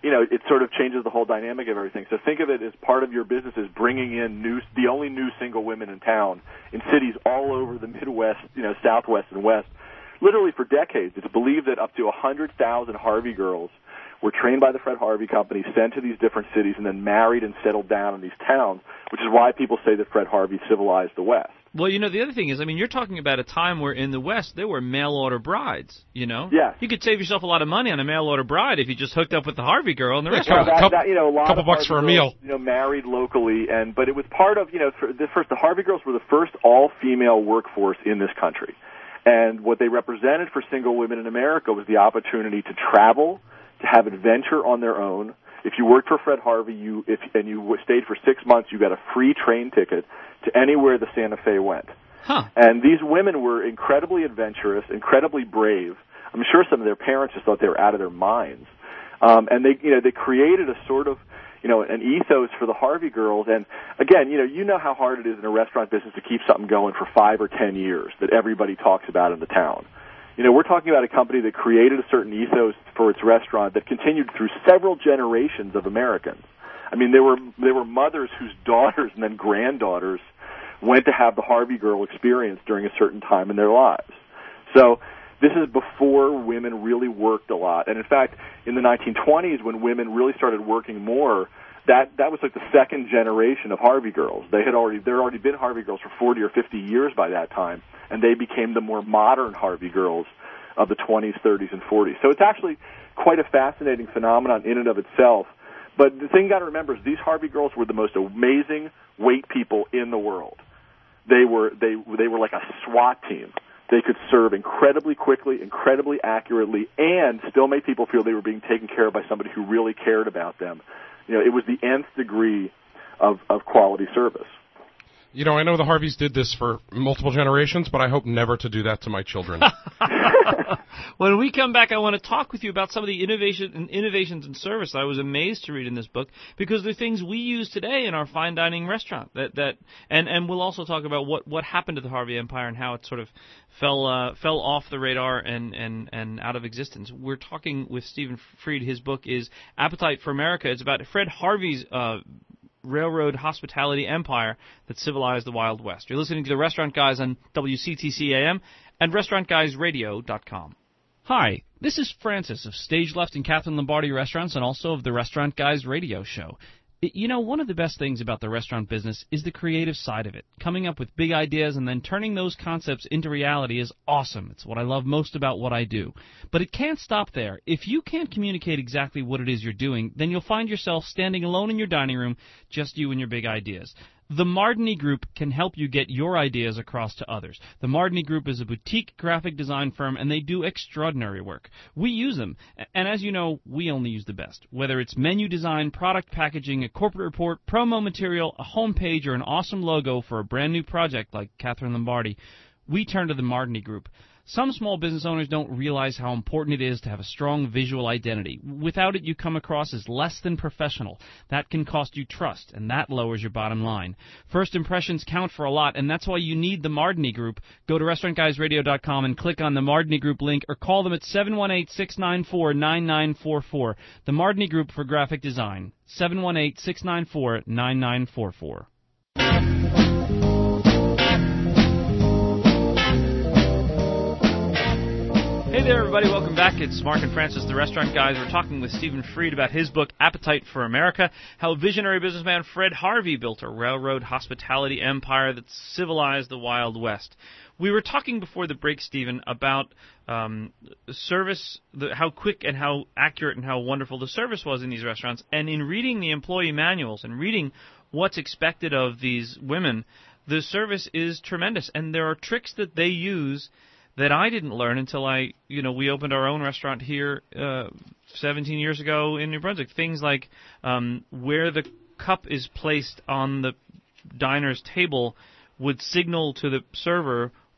you know, it sort of changes the whole dynamic of everything. So think of it as part of your business as bringing in new, the only new single women in town in cities all over the Midwest, you know, Southwest and West. Literally for decades, it's believed that up to one hundred thousand Harvey girls were trained by the Fred Harvey Company, sent to these different cities, and then married and settled down in these towns, which is why people say that Fred Harvey civilized the West. Well, you know, the other thing is, I mean, you're talking about a time where in the West there were mail-order brides, you know? Yeah. You could save yourself a lot of money on a mail-order bride if you just hooked up with the Harvey girl in the Yeah, restaurant. That, couple, that, you know, a lot couple of bucks Harvey for a girls, meal. You know, married locally, and but it was part of, you know, for the first, the Harvey girls were the first all-female workforce in this country. And what they represented for single women in America was the opportunity to travel, to have adventure on their own. If you worked for Fred Harvey, you if and you stayed for six months, you got a free train ticket to anywhere the Santa Fe went. Huh. And these women were incredibly adventurous, incredibly brave. I'm sure some of their parents just thought they were out of their minds. Um, and they, you know, they created a sort of, you know, an ethos for the Harvey girls. And again, you know, you know how hard it is in a restaurant business to keep something going for five or ten years that everybody talks about in the town. You know, we're talking about a company that created a certain ethos for its restaurant that continued through several generations of Americans. I mean, there were there were mothers whose daughters and then granddaughters went to have the Harvey Girl experience during a certain time in their lives. So this is before women really worked a lot. And in fact, in the nineteen twenties, when women really started working more, that that was like the second generation of Harvey Girls. They had already there had already been Harvey Girls for forty or fifty years by that time, and they became the more modern Harvey Girls of the twenties, thirties, and forties. So it's actually quite a fascinating phenomenon in and of itself. But the thing you got to remember is these Harvey Girls were the most amazing wait people in the world. They were they they were like a SWAT team. They could serve incredibly quickly, incredibly accurately, and still make people feel they were being taken care of by somebody who really cared about them. You know, it was the nth degree of, of quality service. You know, I know the Harveys did this for multiple generations, but I hope never to do that to my children. When we come back, I want to talk with you about some of the innovation, innovations in service that I was amazed to read in this book, because they're things we use today in our fine dining restaurant. That that and, and we'll also talk about what, what happened to the Harvey Empire and how it sort of fell uh, fell off the radar and, and, and out of existence. We're talking with Stephen Fried. His book is Appetite for America. It's about Fred Harvey's uh, railroad hospitality empire that civilized the Wild West. You're listening to the Restaurant Guys on W C T C A M and restaurant guys radio dot com. Hi, this is Francis of Stage Left and Catherine Lombardi Restaurants and also of the Restaurant Guys radio show. You know, one of the best things about the restaurant business is the creative side of it. Coming up with big ideas and then turning those concepts into reality is awesome. It's what I love most about what I do. But it can't stop there. If you can't communicate exactly what it is you're doing, then you'll find yourself standing alone in your dining room, just you and your big ideas. The Mardini Group can help you get your ideas across to others. The Mardini Group is a boutique graphic design firm, and they do extraordinary work. We use them, and as you know, we only use the best. Whether it's menu design, product packaging, a corporate report, promo material, a home page, or an awesome logo for a brand new project like Catherine Lombardi, we turn to the Mardini Group. Some small business owners don't realize how important it is to have a strong visual identity. Without it, you come across as less than professional. That can cost you trust, and that lowers your bottom line. First impressions count for a lot, and that's why you need the Mardini Group. Go to restaurant guys radio dot com and click on the Mardini Group link, or call them at seven one eight, six nine four, nine nine four four. The Mardini Group for graphic design, seven one eight, six nine four, nine nine four four. Hey there, everybody. Welcome back. It's Mark and Francis, the Restaurant Guys. We're talking with Stephen Fried about his book, Appetite for America, how visionary businessman Fred Harvey built a railroad hospitality empire that civilized the Wild West. We were talking before the break, Stephen, about um, service, the, how quick and how accurate and how wonderful the service was in these restaurants. And in reading the employee manuals and reading what's expected of these women, the service is tremendous. And there are tricks that they use that I didn't learn until I, you know, we opened our own restaurant here uh, seventeen years ago in New Brunswick. Things like um, where the cup is placed on the diner's table would signal to the server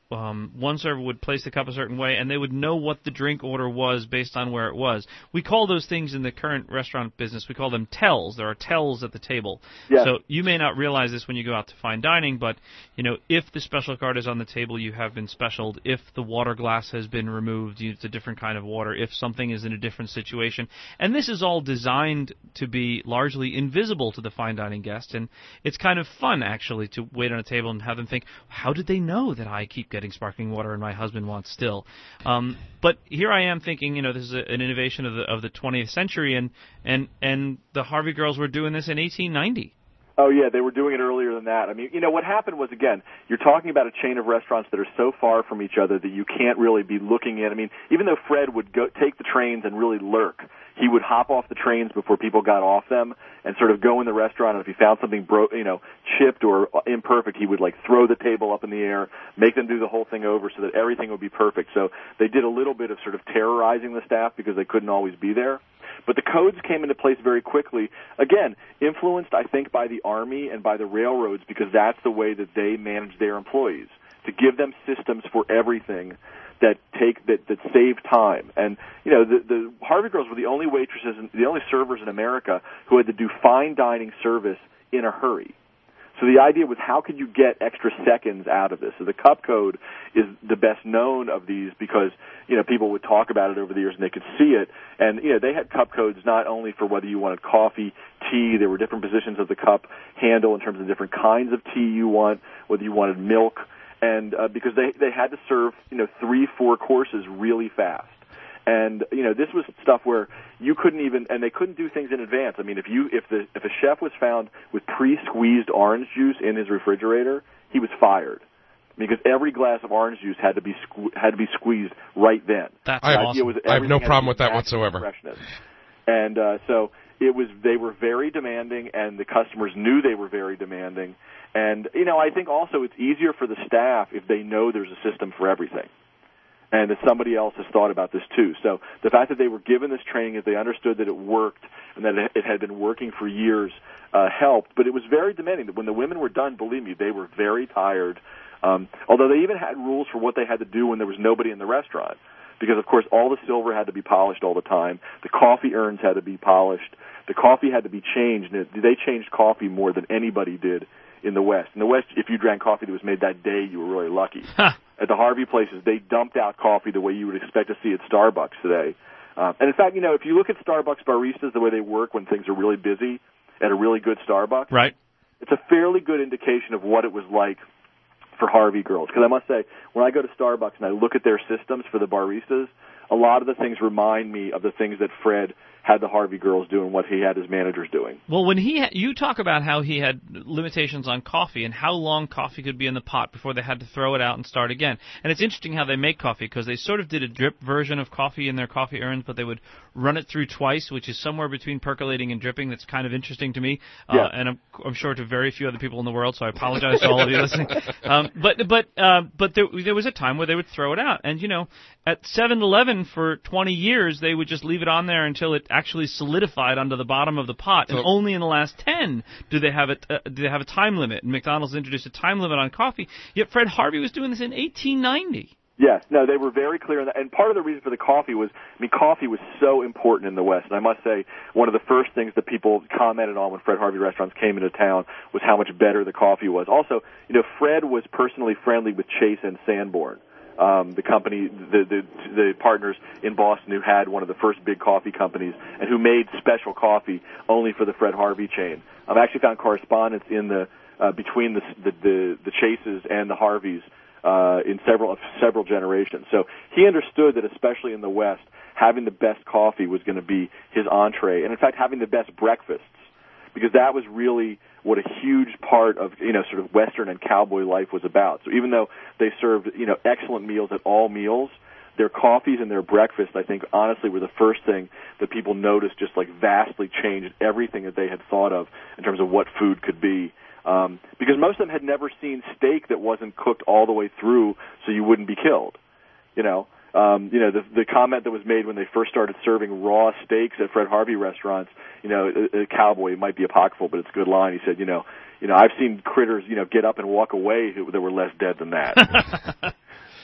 um, one server would place the cup a certain way, and they would know what the drink order was based on where it was. We call those things in the current restaurant business, we call them tells. There are tells at the table. Yeah. So you may not realize this when you go out to fine dining, but you know, if the special card is on the table, you have been specialed. If the water glass has been removed, it's a different kind of water. If something is in a different situation. And this is all designed to be largely invisible to the fine dining guest, and it's kind of fun, actually, to wait on a table and have them think, how did they know that I keep getting sparkling water and my husband wants still? Um, but here I am thinking, you know, this is a, an innovation of the of the twentieth century, and, and, and the Harvey girls were doing this in eighteen ninety. Oh, yeah, they were doing it earlier than that. I mean, you know, what happened was, again, you're talking about a chain of restaurants that are so far from each other that you can't really be looking in. I mean, even though Fred would go take the trains and really lurk, he would hop off the trains before people got off them and sort of go in the restaurant, and if he found something, bro- you know, chipped or imperfect, he would, like, throw the table up in the air, make them do the whole thing over so that everything would be perfect. So they did a little bit of sort of terrorizing the staff because they couldn't always be there. But the codes came into place very quickly, again, influenced, I think, by the Army and by the railroads, because that's the way that they manage their employees, to give them systems for everything that take that, that save time. And, you know, the, the Harvey girls were the only waitresses, and the only servers in America who had to do fine dining service in a hurry. So the idea was, how could you get extra seconds out of this? So the cup code is the best known of these because, you know, people would talk about it over the years and they could see it. And, you know, they had cup codes not only for whether you wanted coffee, tea, there were different positions of the cup handle in terms of different kinds of tea you want, whether you wanted milk, and uh, because they, they had to serve, you know, three, four courses really fast. And, you know, this was stuff where you couldn't even, and they couldn't do things in advance. I mean, if you, if the, if a chef was found with pre-squeezed orange juice in his refrigerator, he was fired. Because every glass of orange juice had to be sque- had to be squeezed right then. That's I, awesome. was I have no problem with that whatsoever. Freshness. And uh, so it was, they were very demanding, and the customers knew they were very demanding. And, you know, I think also it's easier for the staff if they know there's a system for everything, and that somebody else has thought about this too. So the fact that they were given this training, that they understood that it worked and that it had been working for years uh, helped. But it was very demanding. When the women were done, believe me, they were very tired. Um, although they even had rules for what they had to do when there was nobody in the restaurant. Because, of course, all the silver had to be polished all the time. The coffee urns had to be polished. The coffee had to be changed. And they changed coffee more than anybody did in the West. In the West, if you drank coffee that was made that day, you were really lucky. At the Harvey places, they dumped out coffee the way you would expect to see at Starbucks today. Uh, and in fact, you know, if you look at Starbucks baristas, the way they work when things are really busy at a really good Starbucks, right, it's a fairly good indication of what it was like for Harvey girls. Because I must say, when I go to Starbucks and I look at their systems for the baristas, a lot of the things remind me of the things that Fred had the Harvey girls do and what he had his managers doing. Well, when he ha- you talk about how he had limitations on coffee and how long coffee could be in the pot before they had to throw it out and start again. And it's interesting how they make coffee, because they sort of did a drip version of coffee in their coffee urns, but they would run it through twice, which is somewhere between percolating and dripping. That's kind of interesting to me, yeah. uh, and I'm, I'm sure to very few other people in the world, so I apologize to all of you listening. Um, but but uh, but there, there was a time where they would throw it out. And, you know, at seven eleven for twenty years, they would just leave it on there until it actually solidified onto the bottom of the pot, and only in the last ten do they have it. Uh, do they have a time limit? And McDonald's introduced a time limit on coffee. Yet Fred Harvey was doing this in eighteen ninety. Yes, no, they were very clear on that. And part of the reason for the coffee was, I mean, coffee was so important in the West. And I must say, one of the first things that people commented on when Fred Harvey restaurants came into town was how much better the coffee was. Also, you know, Fred was personally friendly with Chase and Sanborn. Um, the company, the, the the partners in Boston who had one of the first big coffee companies and who made special coffee only for the Fred Harvey chain. I've actually found correspondence in the uh, between the, the the the Chases and the Harveys uh, in several several generations. So he understood that, especially in the West, having the best coffee was going to be his entree, and in fact, having the best breakfasts, because that was really what a huge part of, you know, sort of Western and cowboy life was about. So even though they served, you know, excellent meals at all meals, their coffees and their breakfast, I think, honestly, were the first thing that people noticed just, like, vastly changed everything that they had thought of in terms of what food could be. Um, because most of them had never seen steak that wasn't cooked all the way through so you wouldn't be killed, you know. Um, you know, the, the comment that was made when they first started serving raw steaks at Fred Harvey restaurants, you know, a, a cowboy, it might be apocryphal, but it's a good line. He said, you know, you know, I've seen critters, you know, get up and walk away who, that were less dead than that.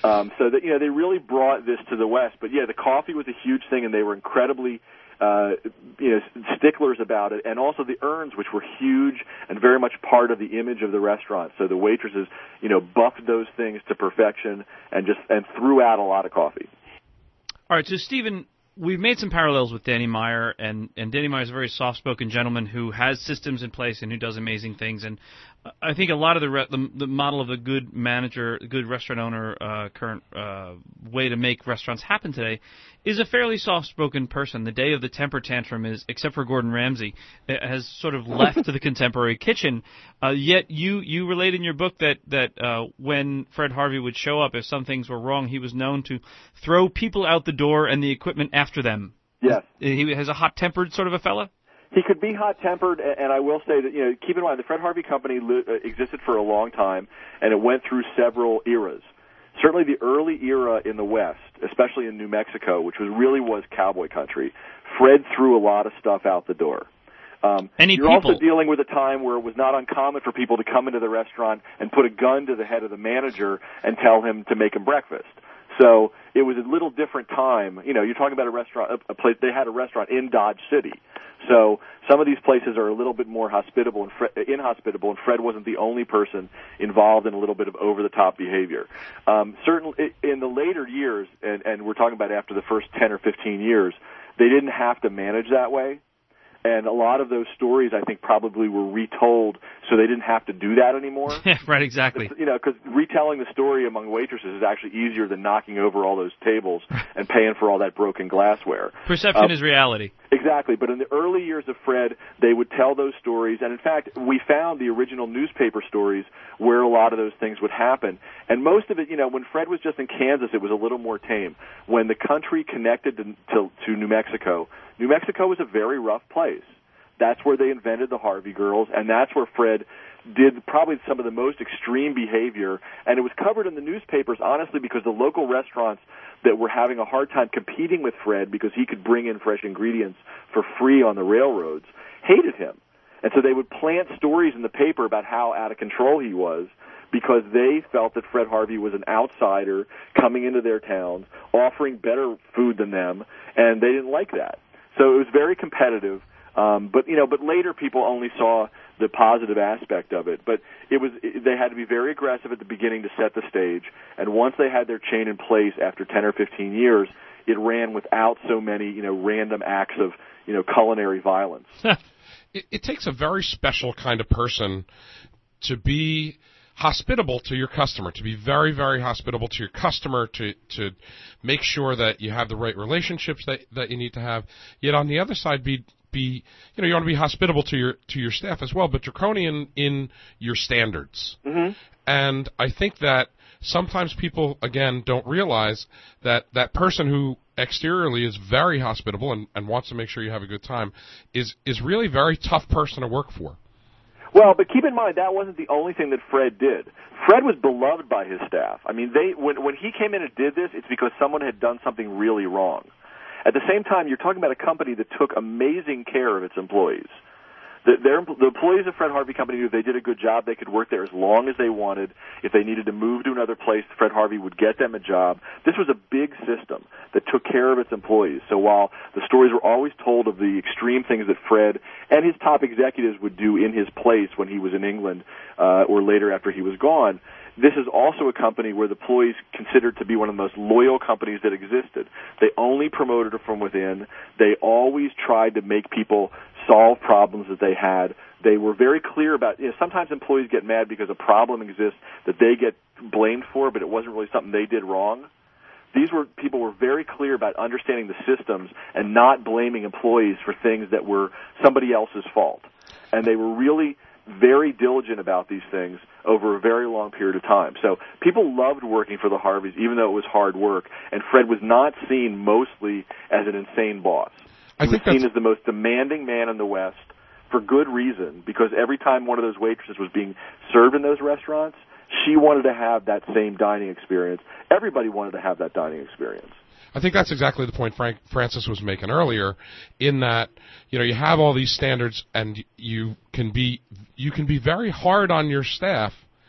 Um, so that, you know, they really brought this to the West. But yeah, the coffee was a huge thing, and they were incredibly, uh, you know, sticklers about it. And also the urns, which were huge and very much part of the image of the restaurant. So the waitresses, you know, buffed those things to perfection and just and threw out a lot of coffee. All right, so Stephen, we've made some parallels with Danny Meyer, and, and Danny Meyer is a very soft-spoken gentleman who has systems in place and who does amazing things. And I think a lot of the re- the, the model of a good manager, a good restaurant owner, uh, current uh, way to make restaurants happen today is a fairly soft-spoken person. The day of the temper tantrum is, except for Gordon Ramsay, has sort of left to the contemporary kitchen. Uh, yet you you relate in your book that that uh, when Fred Harvey would show up, if some things were wrong, he was known to throw people out the door and the equipment after them. Yes. He has a hot-tempered sort of a fella? He could be hot-tempered, and I will say that, you know, keep in mind, the Fred Harvey Company existed for a long time, and it went through several eras. Certainly the early era in the West, especially in New Mexico, which was really was cowboy country, Fred threw a lot of stuff out the door. Um, Any you're people. also dealing with a time where it was not uncommon for people to come into the restaurant and put a gun to the head of the manager and tell him to make him breakfast. So it was a little different time. You know, you're talking about a restaurant, a place, they had a restaurant in Dodge City. So some of these places are a little bit more hospitable and Fred, inhospitable, and Fred wasn't the only person involved in a little bit of over-the-top behavior. Um, certainly, in the later years, and, and we're talking about after the first ten or fifteen years, they didn't have to manage that way. And a lot of those stories, I think, probably were retold, so they didn't have to do that anymore. Right, exactly. It's, you know, because retelling the story among waitresses is actually easier than knocking over all those tables and paying for all that broken glassware. Perception um, is reality. Exactly, but in the early years of Fred, they would tell those stories, and in fact, we found the original newspaper stories where a lot of those things would happen. And most of it, you know, when Fred was just in Kansas, it was a little more tame. When the country connected to, to, to New Mexico, New Mexico was a very rough place. That's where they invented the Harvey Girls, and that's where Fred did probably some of the most extreme behavior, and it was covered in the newspapers, honestly, because the local restaurants that were having a hard time competing with Fred because he could bring in fresh ingredients for free on the railroads hated him. And so they would plant stories in the paper about how out of control he was because they felt that Fred Harvey was an outsider coming into their towns, offering better food than them, and they didn't like that. So it was very competitive. Um, but you know, but later people only saw the positive aspect of it. But it was it, they had to be very aggressive at the beginning to set the stage, and once they had their chain in place after ten or fifteen years, it ran without so many you know random acts of you know culinary violence. it, it takes a very special kind of person to be hospitable to your customer, to be very, very hospitable to your customer, to to make sure that you have the right relationships that that you need to have. Yet on the other side, be be you know you want to be hospitable to your to your staff as well, but draconian in your standards. Mm-hmm. And I think that sometimes people again don't realize that that person who exteriorly is very hospitable and, and wants to make sure you have a good time is is really a very tough person to work for. Well, but keep in mind that wasn't the only thing that Fred did. Fred was beloved by his staff. I mean, they when when he came in and did this, it's because someone had done something really wrong. At the same time, you're talking about a company that took amazing care of its employees. The, their, the employees of Fred Harvey Company knew if they did a good job, they could work there as long as they wanted. If they needed to move to another place, Fred Harvey would get them a job. This was a big system that took care of its employees. So while the stories were always told of the extreme things that Fred and his top executives would do in his place when he was in England uh, or later after he was gone, this is also a company where the employees considered to be one of the most loyal companies that existed. They only promoted from within. They always tried to make people solve problems that they had. They were very clear about, you know, sometimes employees get mad because a problem exists that they get blamed for, but it wasn't really something they did wrong. These were, people were very clear about understanding the systems and not blaming employees for things that were somebody else's fault. And they were really very diligent about these things over a very long period of time. So people loved working for the Harveys, even though it was hard work. And Fred was not seen mostly as an insane boss. He I think was seen that's... as the most demanding man in the West for good reason, because every time one of those waitresses was being served in those restaurants, she wanted to have that same dining experience. Everybody wanted to have that dining experience. I think that's exactly the point Frank Francis was making earlier, in that, you know, you have all these standards and you can be you can be very hard on your staff,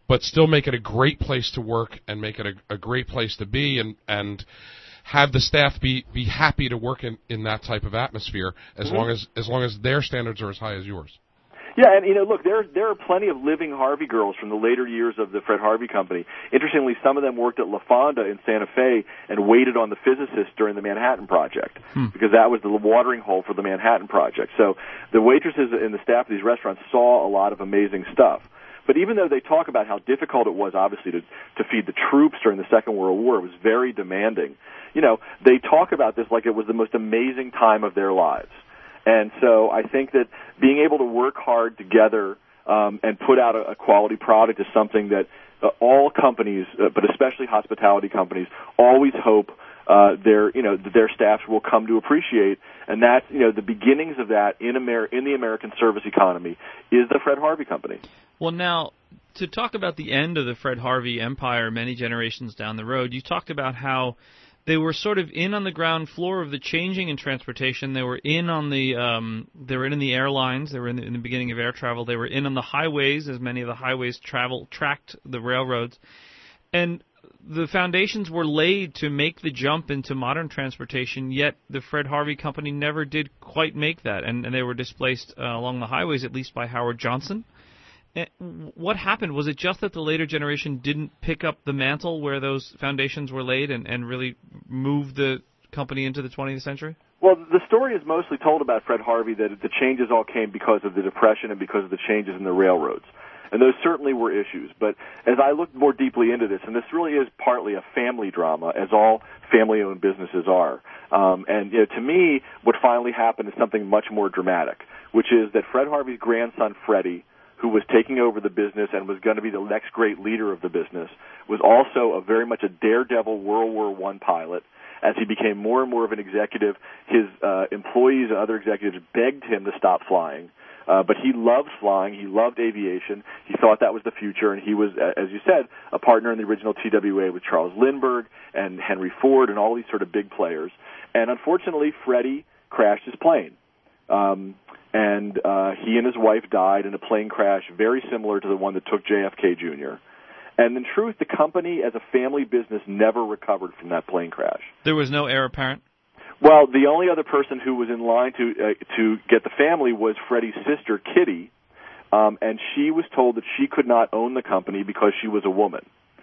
but still make it a great place to work and make it a, a great place to be, and and have the staff be, be happy to work in, in that type of atmosphere as mm-hmm. long as as long as their standards are as high as yours. Yeah, and, you know, look, there there are plenty of living Harvey girls from the later years of the Fred Harvey Company. Interestingly, some of them worked at La Fonda in Santa Fe and waited on the physicists during the Manhattan Project, hmm. because that was the watering hole for the Manhattan Project. So the waitresses and the staff of these restaurants saw a lot of amazing stuff. But even though they talk about how difficult it was, obviously, to, to feed the troops during the Second World War, it was very demanding. You know, they talk about this like it was the most amazing time of their lives. And so I think that being able to work hard together um, and put out a, a quality product is something that uh, all companies, uh, but especially hospitality companies, always hope uh, their you know their staffs will come to appreciate. And that's you know the beginnings of that in Amer- in the American service economy is the Fred Harvey Company. Well, now, to talk about the end of the Fred Harvey empire many generations down the road, you talked about how they were sort of in on the ground floor of the changing in transportation. They were in on the um, they were in the airlines. They were in the, in the beginning of air travel. They were in on the highways, as many of the highways travel tracked the railroads, and the foundations were laid to make the jump into modern transportation. Yet the Fred Harvey Company never did quite make that, and, and they were displaced uh, along the highways, at least by Howard Johnson. What happened? Was it just that the later generation didn't pick up the mantle where those foundations were laid and, and really move the company into the twentieth century? Well, the story is mostly told about Fred Harvey that the changes all came because of the Depression and because of the changes in the railroads. And those certainly were issues. But as I looked more deeply into this, and this really is partly a family drama, as all family-owned businesses are, um, and you know, to me, what finally happened is something much more dramatic, which is that Fred Harvey's grandson, Freddie, who was taking over the business and was going to be the next great leader of the business, was also a very much a daredevil World War One pilot. As he became more and more of an executive, his uh, employees and other executives begged him to stop flying. Uh, but he loved flying. He loved aviation. He thought that was the future, and he was, as you said, a partner in the original T W A with Charles Lindbergh and Henry Ford and all these sort of big players. And unfortunately, Freddie crashed his plane. Um, and uh, he and his wife died in a plane crash very similar to the one that took J F K Junior And in truth, the company as a family business never recovered from that plane crash. There was no heir apparent? Well, the only other person who was in line to uh, to get the family was Freddie's sister, Kitty, um, and she was told that she could not own the company because she was a woman.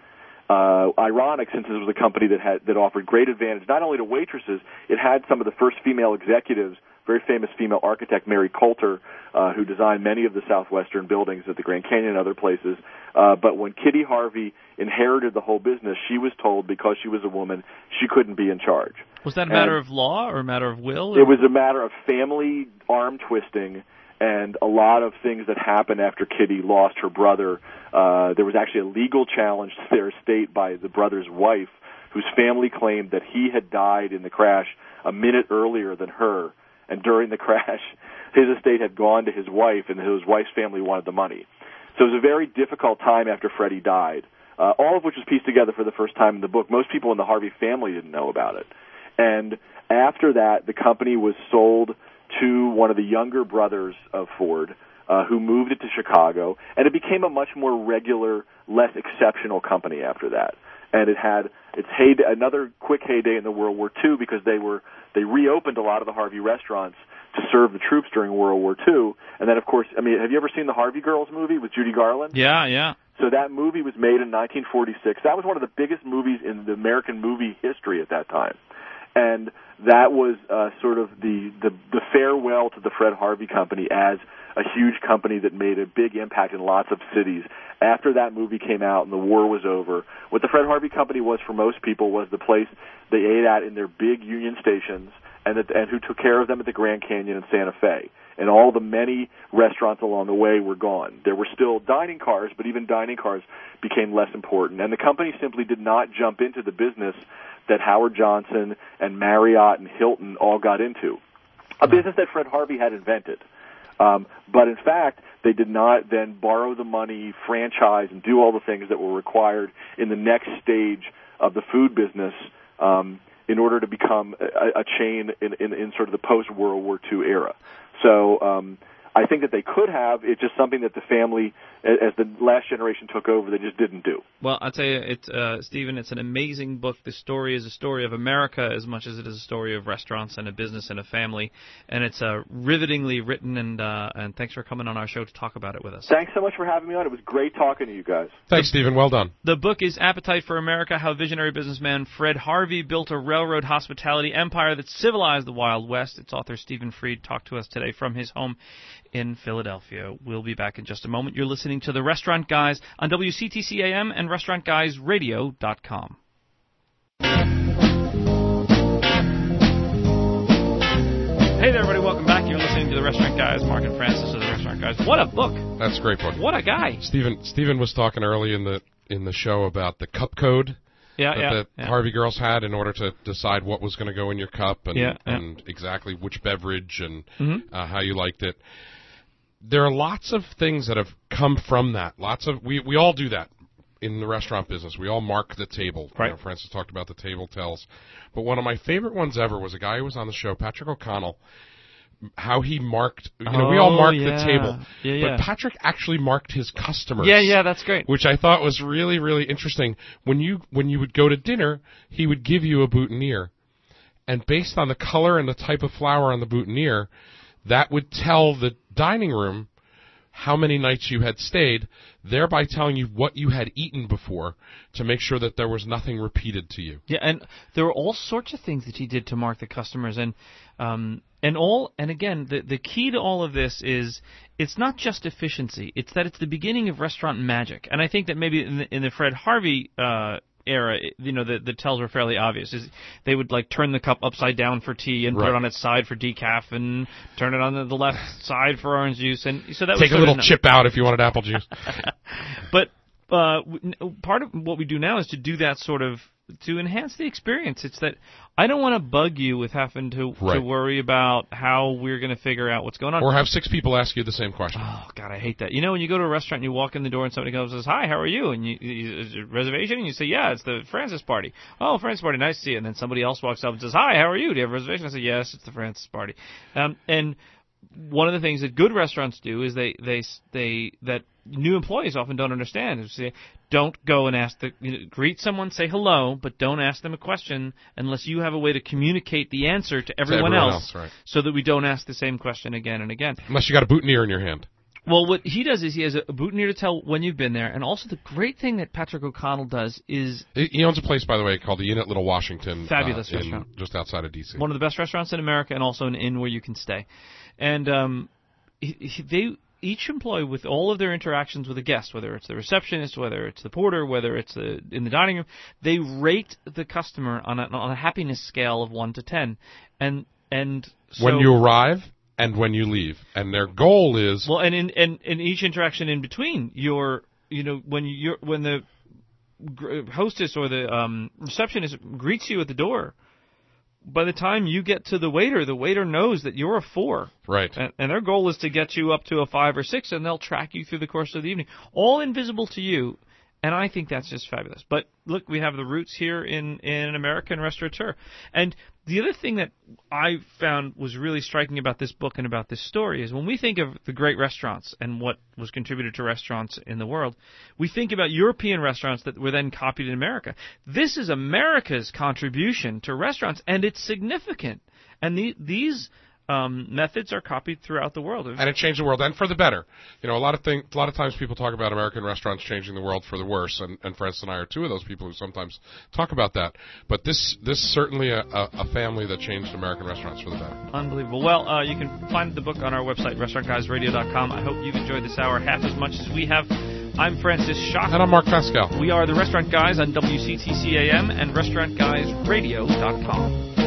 Uh, ironic, since this was a company that had that offered great advantage not only to waitresses, it had some of the first female executives. Very famous female architect Mary Coulter, uh, who designed many of the southwestern buildings at the Grand Canyon and other places. Uh, but when Kitty Harvey inherited the whole business, she was told because she was a woman, she couldn't be in charge. Was that a matter and of law or a matter of will? Or? It was a matter of family arm twisting and a lot of things that happened after Kitty lost her brother. Uh, there was actually a legal challenge to their estate by the brother's wife, whose family claimed that he had died in the crash a minute earlier than her. And during the crash, his estate had gone to his wife, and his wife's family wanted the money. So it was a very difficult time after Freddie died, uh, all of which was pieced together for the first time in the book. Most people in the Harvey family didn't know about it. And after that, the company was sold to one of the younger brothers of Ford, uh, who moved it to Chicago, and it became a much more regular, less exceptional company after that. And it had its heyday, another quick heyday in the World War Two, because they were they reopened a lot of the Harvey restaurants to serve the troops during World War Two. And then, of course, I mean, have you ever seen the Harvey Girls movie with Judy Garland? Yeah, yeah. So that movie was made in nineteen forty-six. That was one of the biggest movies in the American movie history at that time. And that was uh, sort of the, the, the farewell to the Fred Harvey Company as a huge company that made a big impact in lots of cities. After that movie came out and the war was over, what the Fred Harvey Company was for most people was the place they ate at in their big Union stations and, that, and who took care of them at the Grand Canyon and Santa Fe. And all the many restaurants along the way were gone. There were still dining cars, but even dining cars became less important. And the company simply did not jump into the business that Howard Johnson and Marriott and Hilton all got into, a business that Fred Harvey had invented. Um, but in fact, they did not then borrow the money, franchise, and do all the things that were required in the next stage of the food business um, in order to become a, a chain in, in, in sort of the post-World War Two era. So um, I think that they could have. It's just something that the family as the last generation took over, they just didn't do. Well, I'll tell you, it's, uh, Stephen, it's an amazing book. The story is a story of America as much as it is a story of restaurants and a business and a family. And it's uh, rivetingly written, and uh, and thanks for coming on our show to talk about it with us. Thanks so much for having me on. It was great talking to you guys. Thanks, Stephen. Well done. The book is Appetite for America, How Visionary Businessman Fred Harvey Built a Railroad Hospitality Empire That Civilized the Wild West. Its author, Stephen Fried, talked to us today from his home in Philadelphia. We'll be back in just a moment. You're listening to The Restaurant Guys on W C T C A M and restaurant guys radio dot com. Hey there, everybody. Welcome back. You're listening to The Restaurant Guys. Mark and Francis of The Restaurant Guys. What a book. That's a great book. What a guy. Stephen Stephen was talking early in the in the show about the cup code yeah, that yeah, the yeah. Harvey girls had in order to decide what was going to go in your cup and, Yeah, yeah. and exactly which beverage and Mm-hmm. uh, how you liked it. There are lots of things that have come from that. Lots of we, we all do that in the restaurant business. We all mark the table. Right. You know, Francis talked about the table tells. But one of my favorite ones ever was a guy who was on the show, Patrick O'Connell, how he marked, you know, Oh, we all mark yeah. the table. Yeah, yeah. But Patrick actually marked his customers. Yeah, yeah, that's great. Which I thought was really, really interesting. When you when you would go to dinner, he would give you a boutonniere. And based on the color and the type of flour on the boutonniere, that would tell the dining room how many nights you had stayed, thereby telling you what you had eaten before to make sure that there was nothing repeated to you. Yeah, and there were all sorts of things that he did to mark the customers, and um, and all, and again, the the key to all of this is it's not just efficiency; it's that it's the beginning of restaurant magic. And I think that maybe in the, in the Fred Harvey uh, era, you know, the the tells were fairly obvious. Is they would like turn the cup upside down for tea and Right. put it on its side for decaf, and turn it on the, the left side for orange juice, and so that Take was a little sort of chip out if you wanted apple juice. But uh, w- n- part of what we do now is to do that sort of to enhance the experience. It's that I don't want to bug you with having to, Right. to worry about how we're going to figure out what's going on. Or have six people ask you the same question. Oh, God, I hate that. You know, when you go to a restaurant and you walk in the door and somebody comes and says, hi, how are you? And you, you is it a reservation? And you say, yeah, it's the Francis party. Oh, Francis party, nice to see you. And then somebody else walks up and says, hi, how are you? Do you have a reservation? I say, yes, it's the Francis party. Um, and one of the things that good restaurants do is they, they, they, that new employees often don't understand is say, don't go and ask the, you know, greet someone, say hello, but don't ask them a question unless you have a way to communicate the answer to everyone, everyone else, else, right. so that we don't ask the same question again and again. Unless you got a boutonniere in your hand. Well, what he does is he has a boutonniere to tell when you've been there, and also the great thing that Patrick O'Connell does is He he owns a place, by the way, called the Inn at Little Washington. Fabulous uh, in, restaurant. just outside of D C. one of the best restaurants in America, and also an inn where you can stay. And um, he, he, they each employee, with all of their interactions with a guest, whether it's the receptionist, whether it's the porter, whether it's the, in the dining room, they rate the customer on a, on a happiness scale of one to ten. And and so, When you arrive and when you leave. And their goal is... well, and in and in each interaction in between, you're you know when you when the gr- hostess or the um, receptionist greets you at the door, by the time you get to the waiter, the waiter knows that you're a four. Right. And, and their goal is to get you up to a five or six, and they'll track you through the course of the evening. All invisible to you, and I think that's just fabulous. But look, we have the roots here in, in an American restaurateur. And the other thing that I found was really striking about this book and about this story is when we think of the great restaurants and what was contributed to restaurants in the world, we think about European restaurants that were then copied in America. This is America's contribution to restaurants, and it's significant. And the, these um, methods are copied throughout the world. And it changed the world, and for the better. You know, a lot of thing, a lot of times people talk about American restaurants changing the world for the worse, and, and Francis and I are two of those people who sometimes talk about that. But this this certainly a, a, a family that changed American restaurants for the better. Unbelievable. Well, uh, you can find the book on our website, restaurant guys radio dot com. I hope you've enjoyed this hour half as much as we have. I'm Francis Schock. And I'm Mark Pascal. We are the Restaurant Guys on W C T C A M and restaurant guys radio dot com.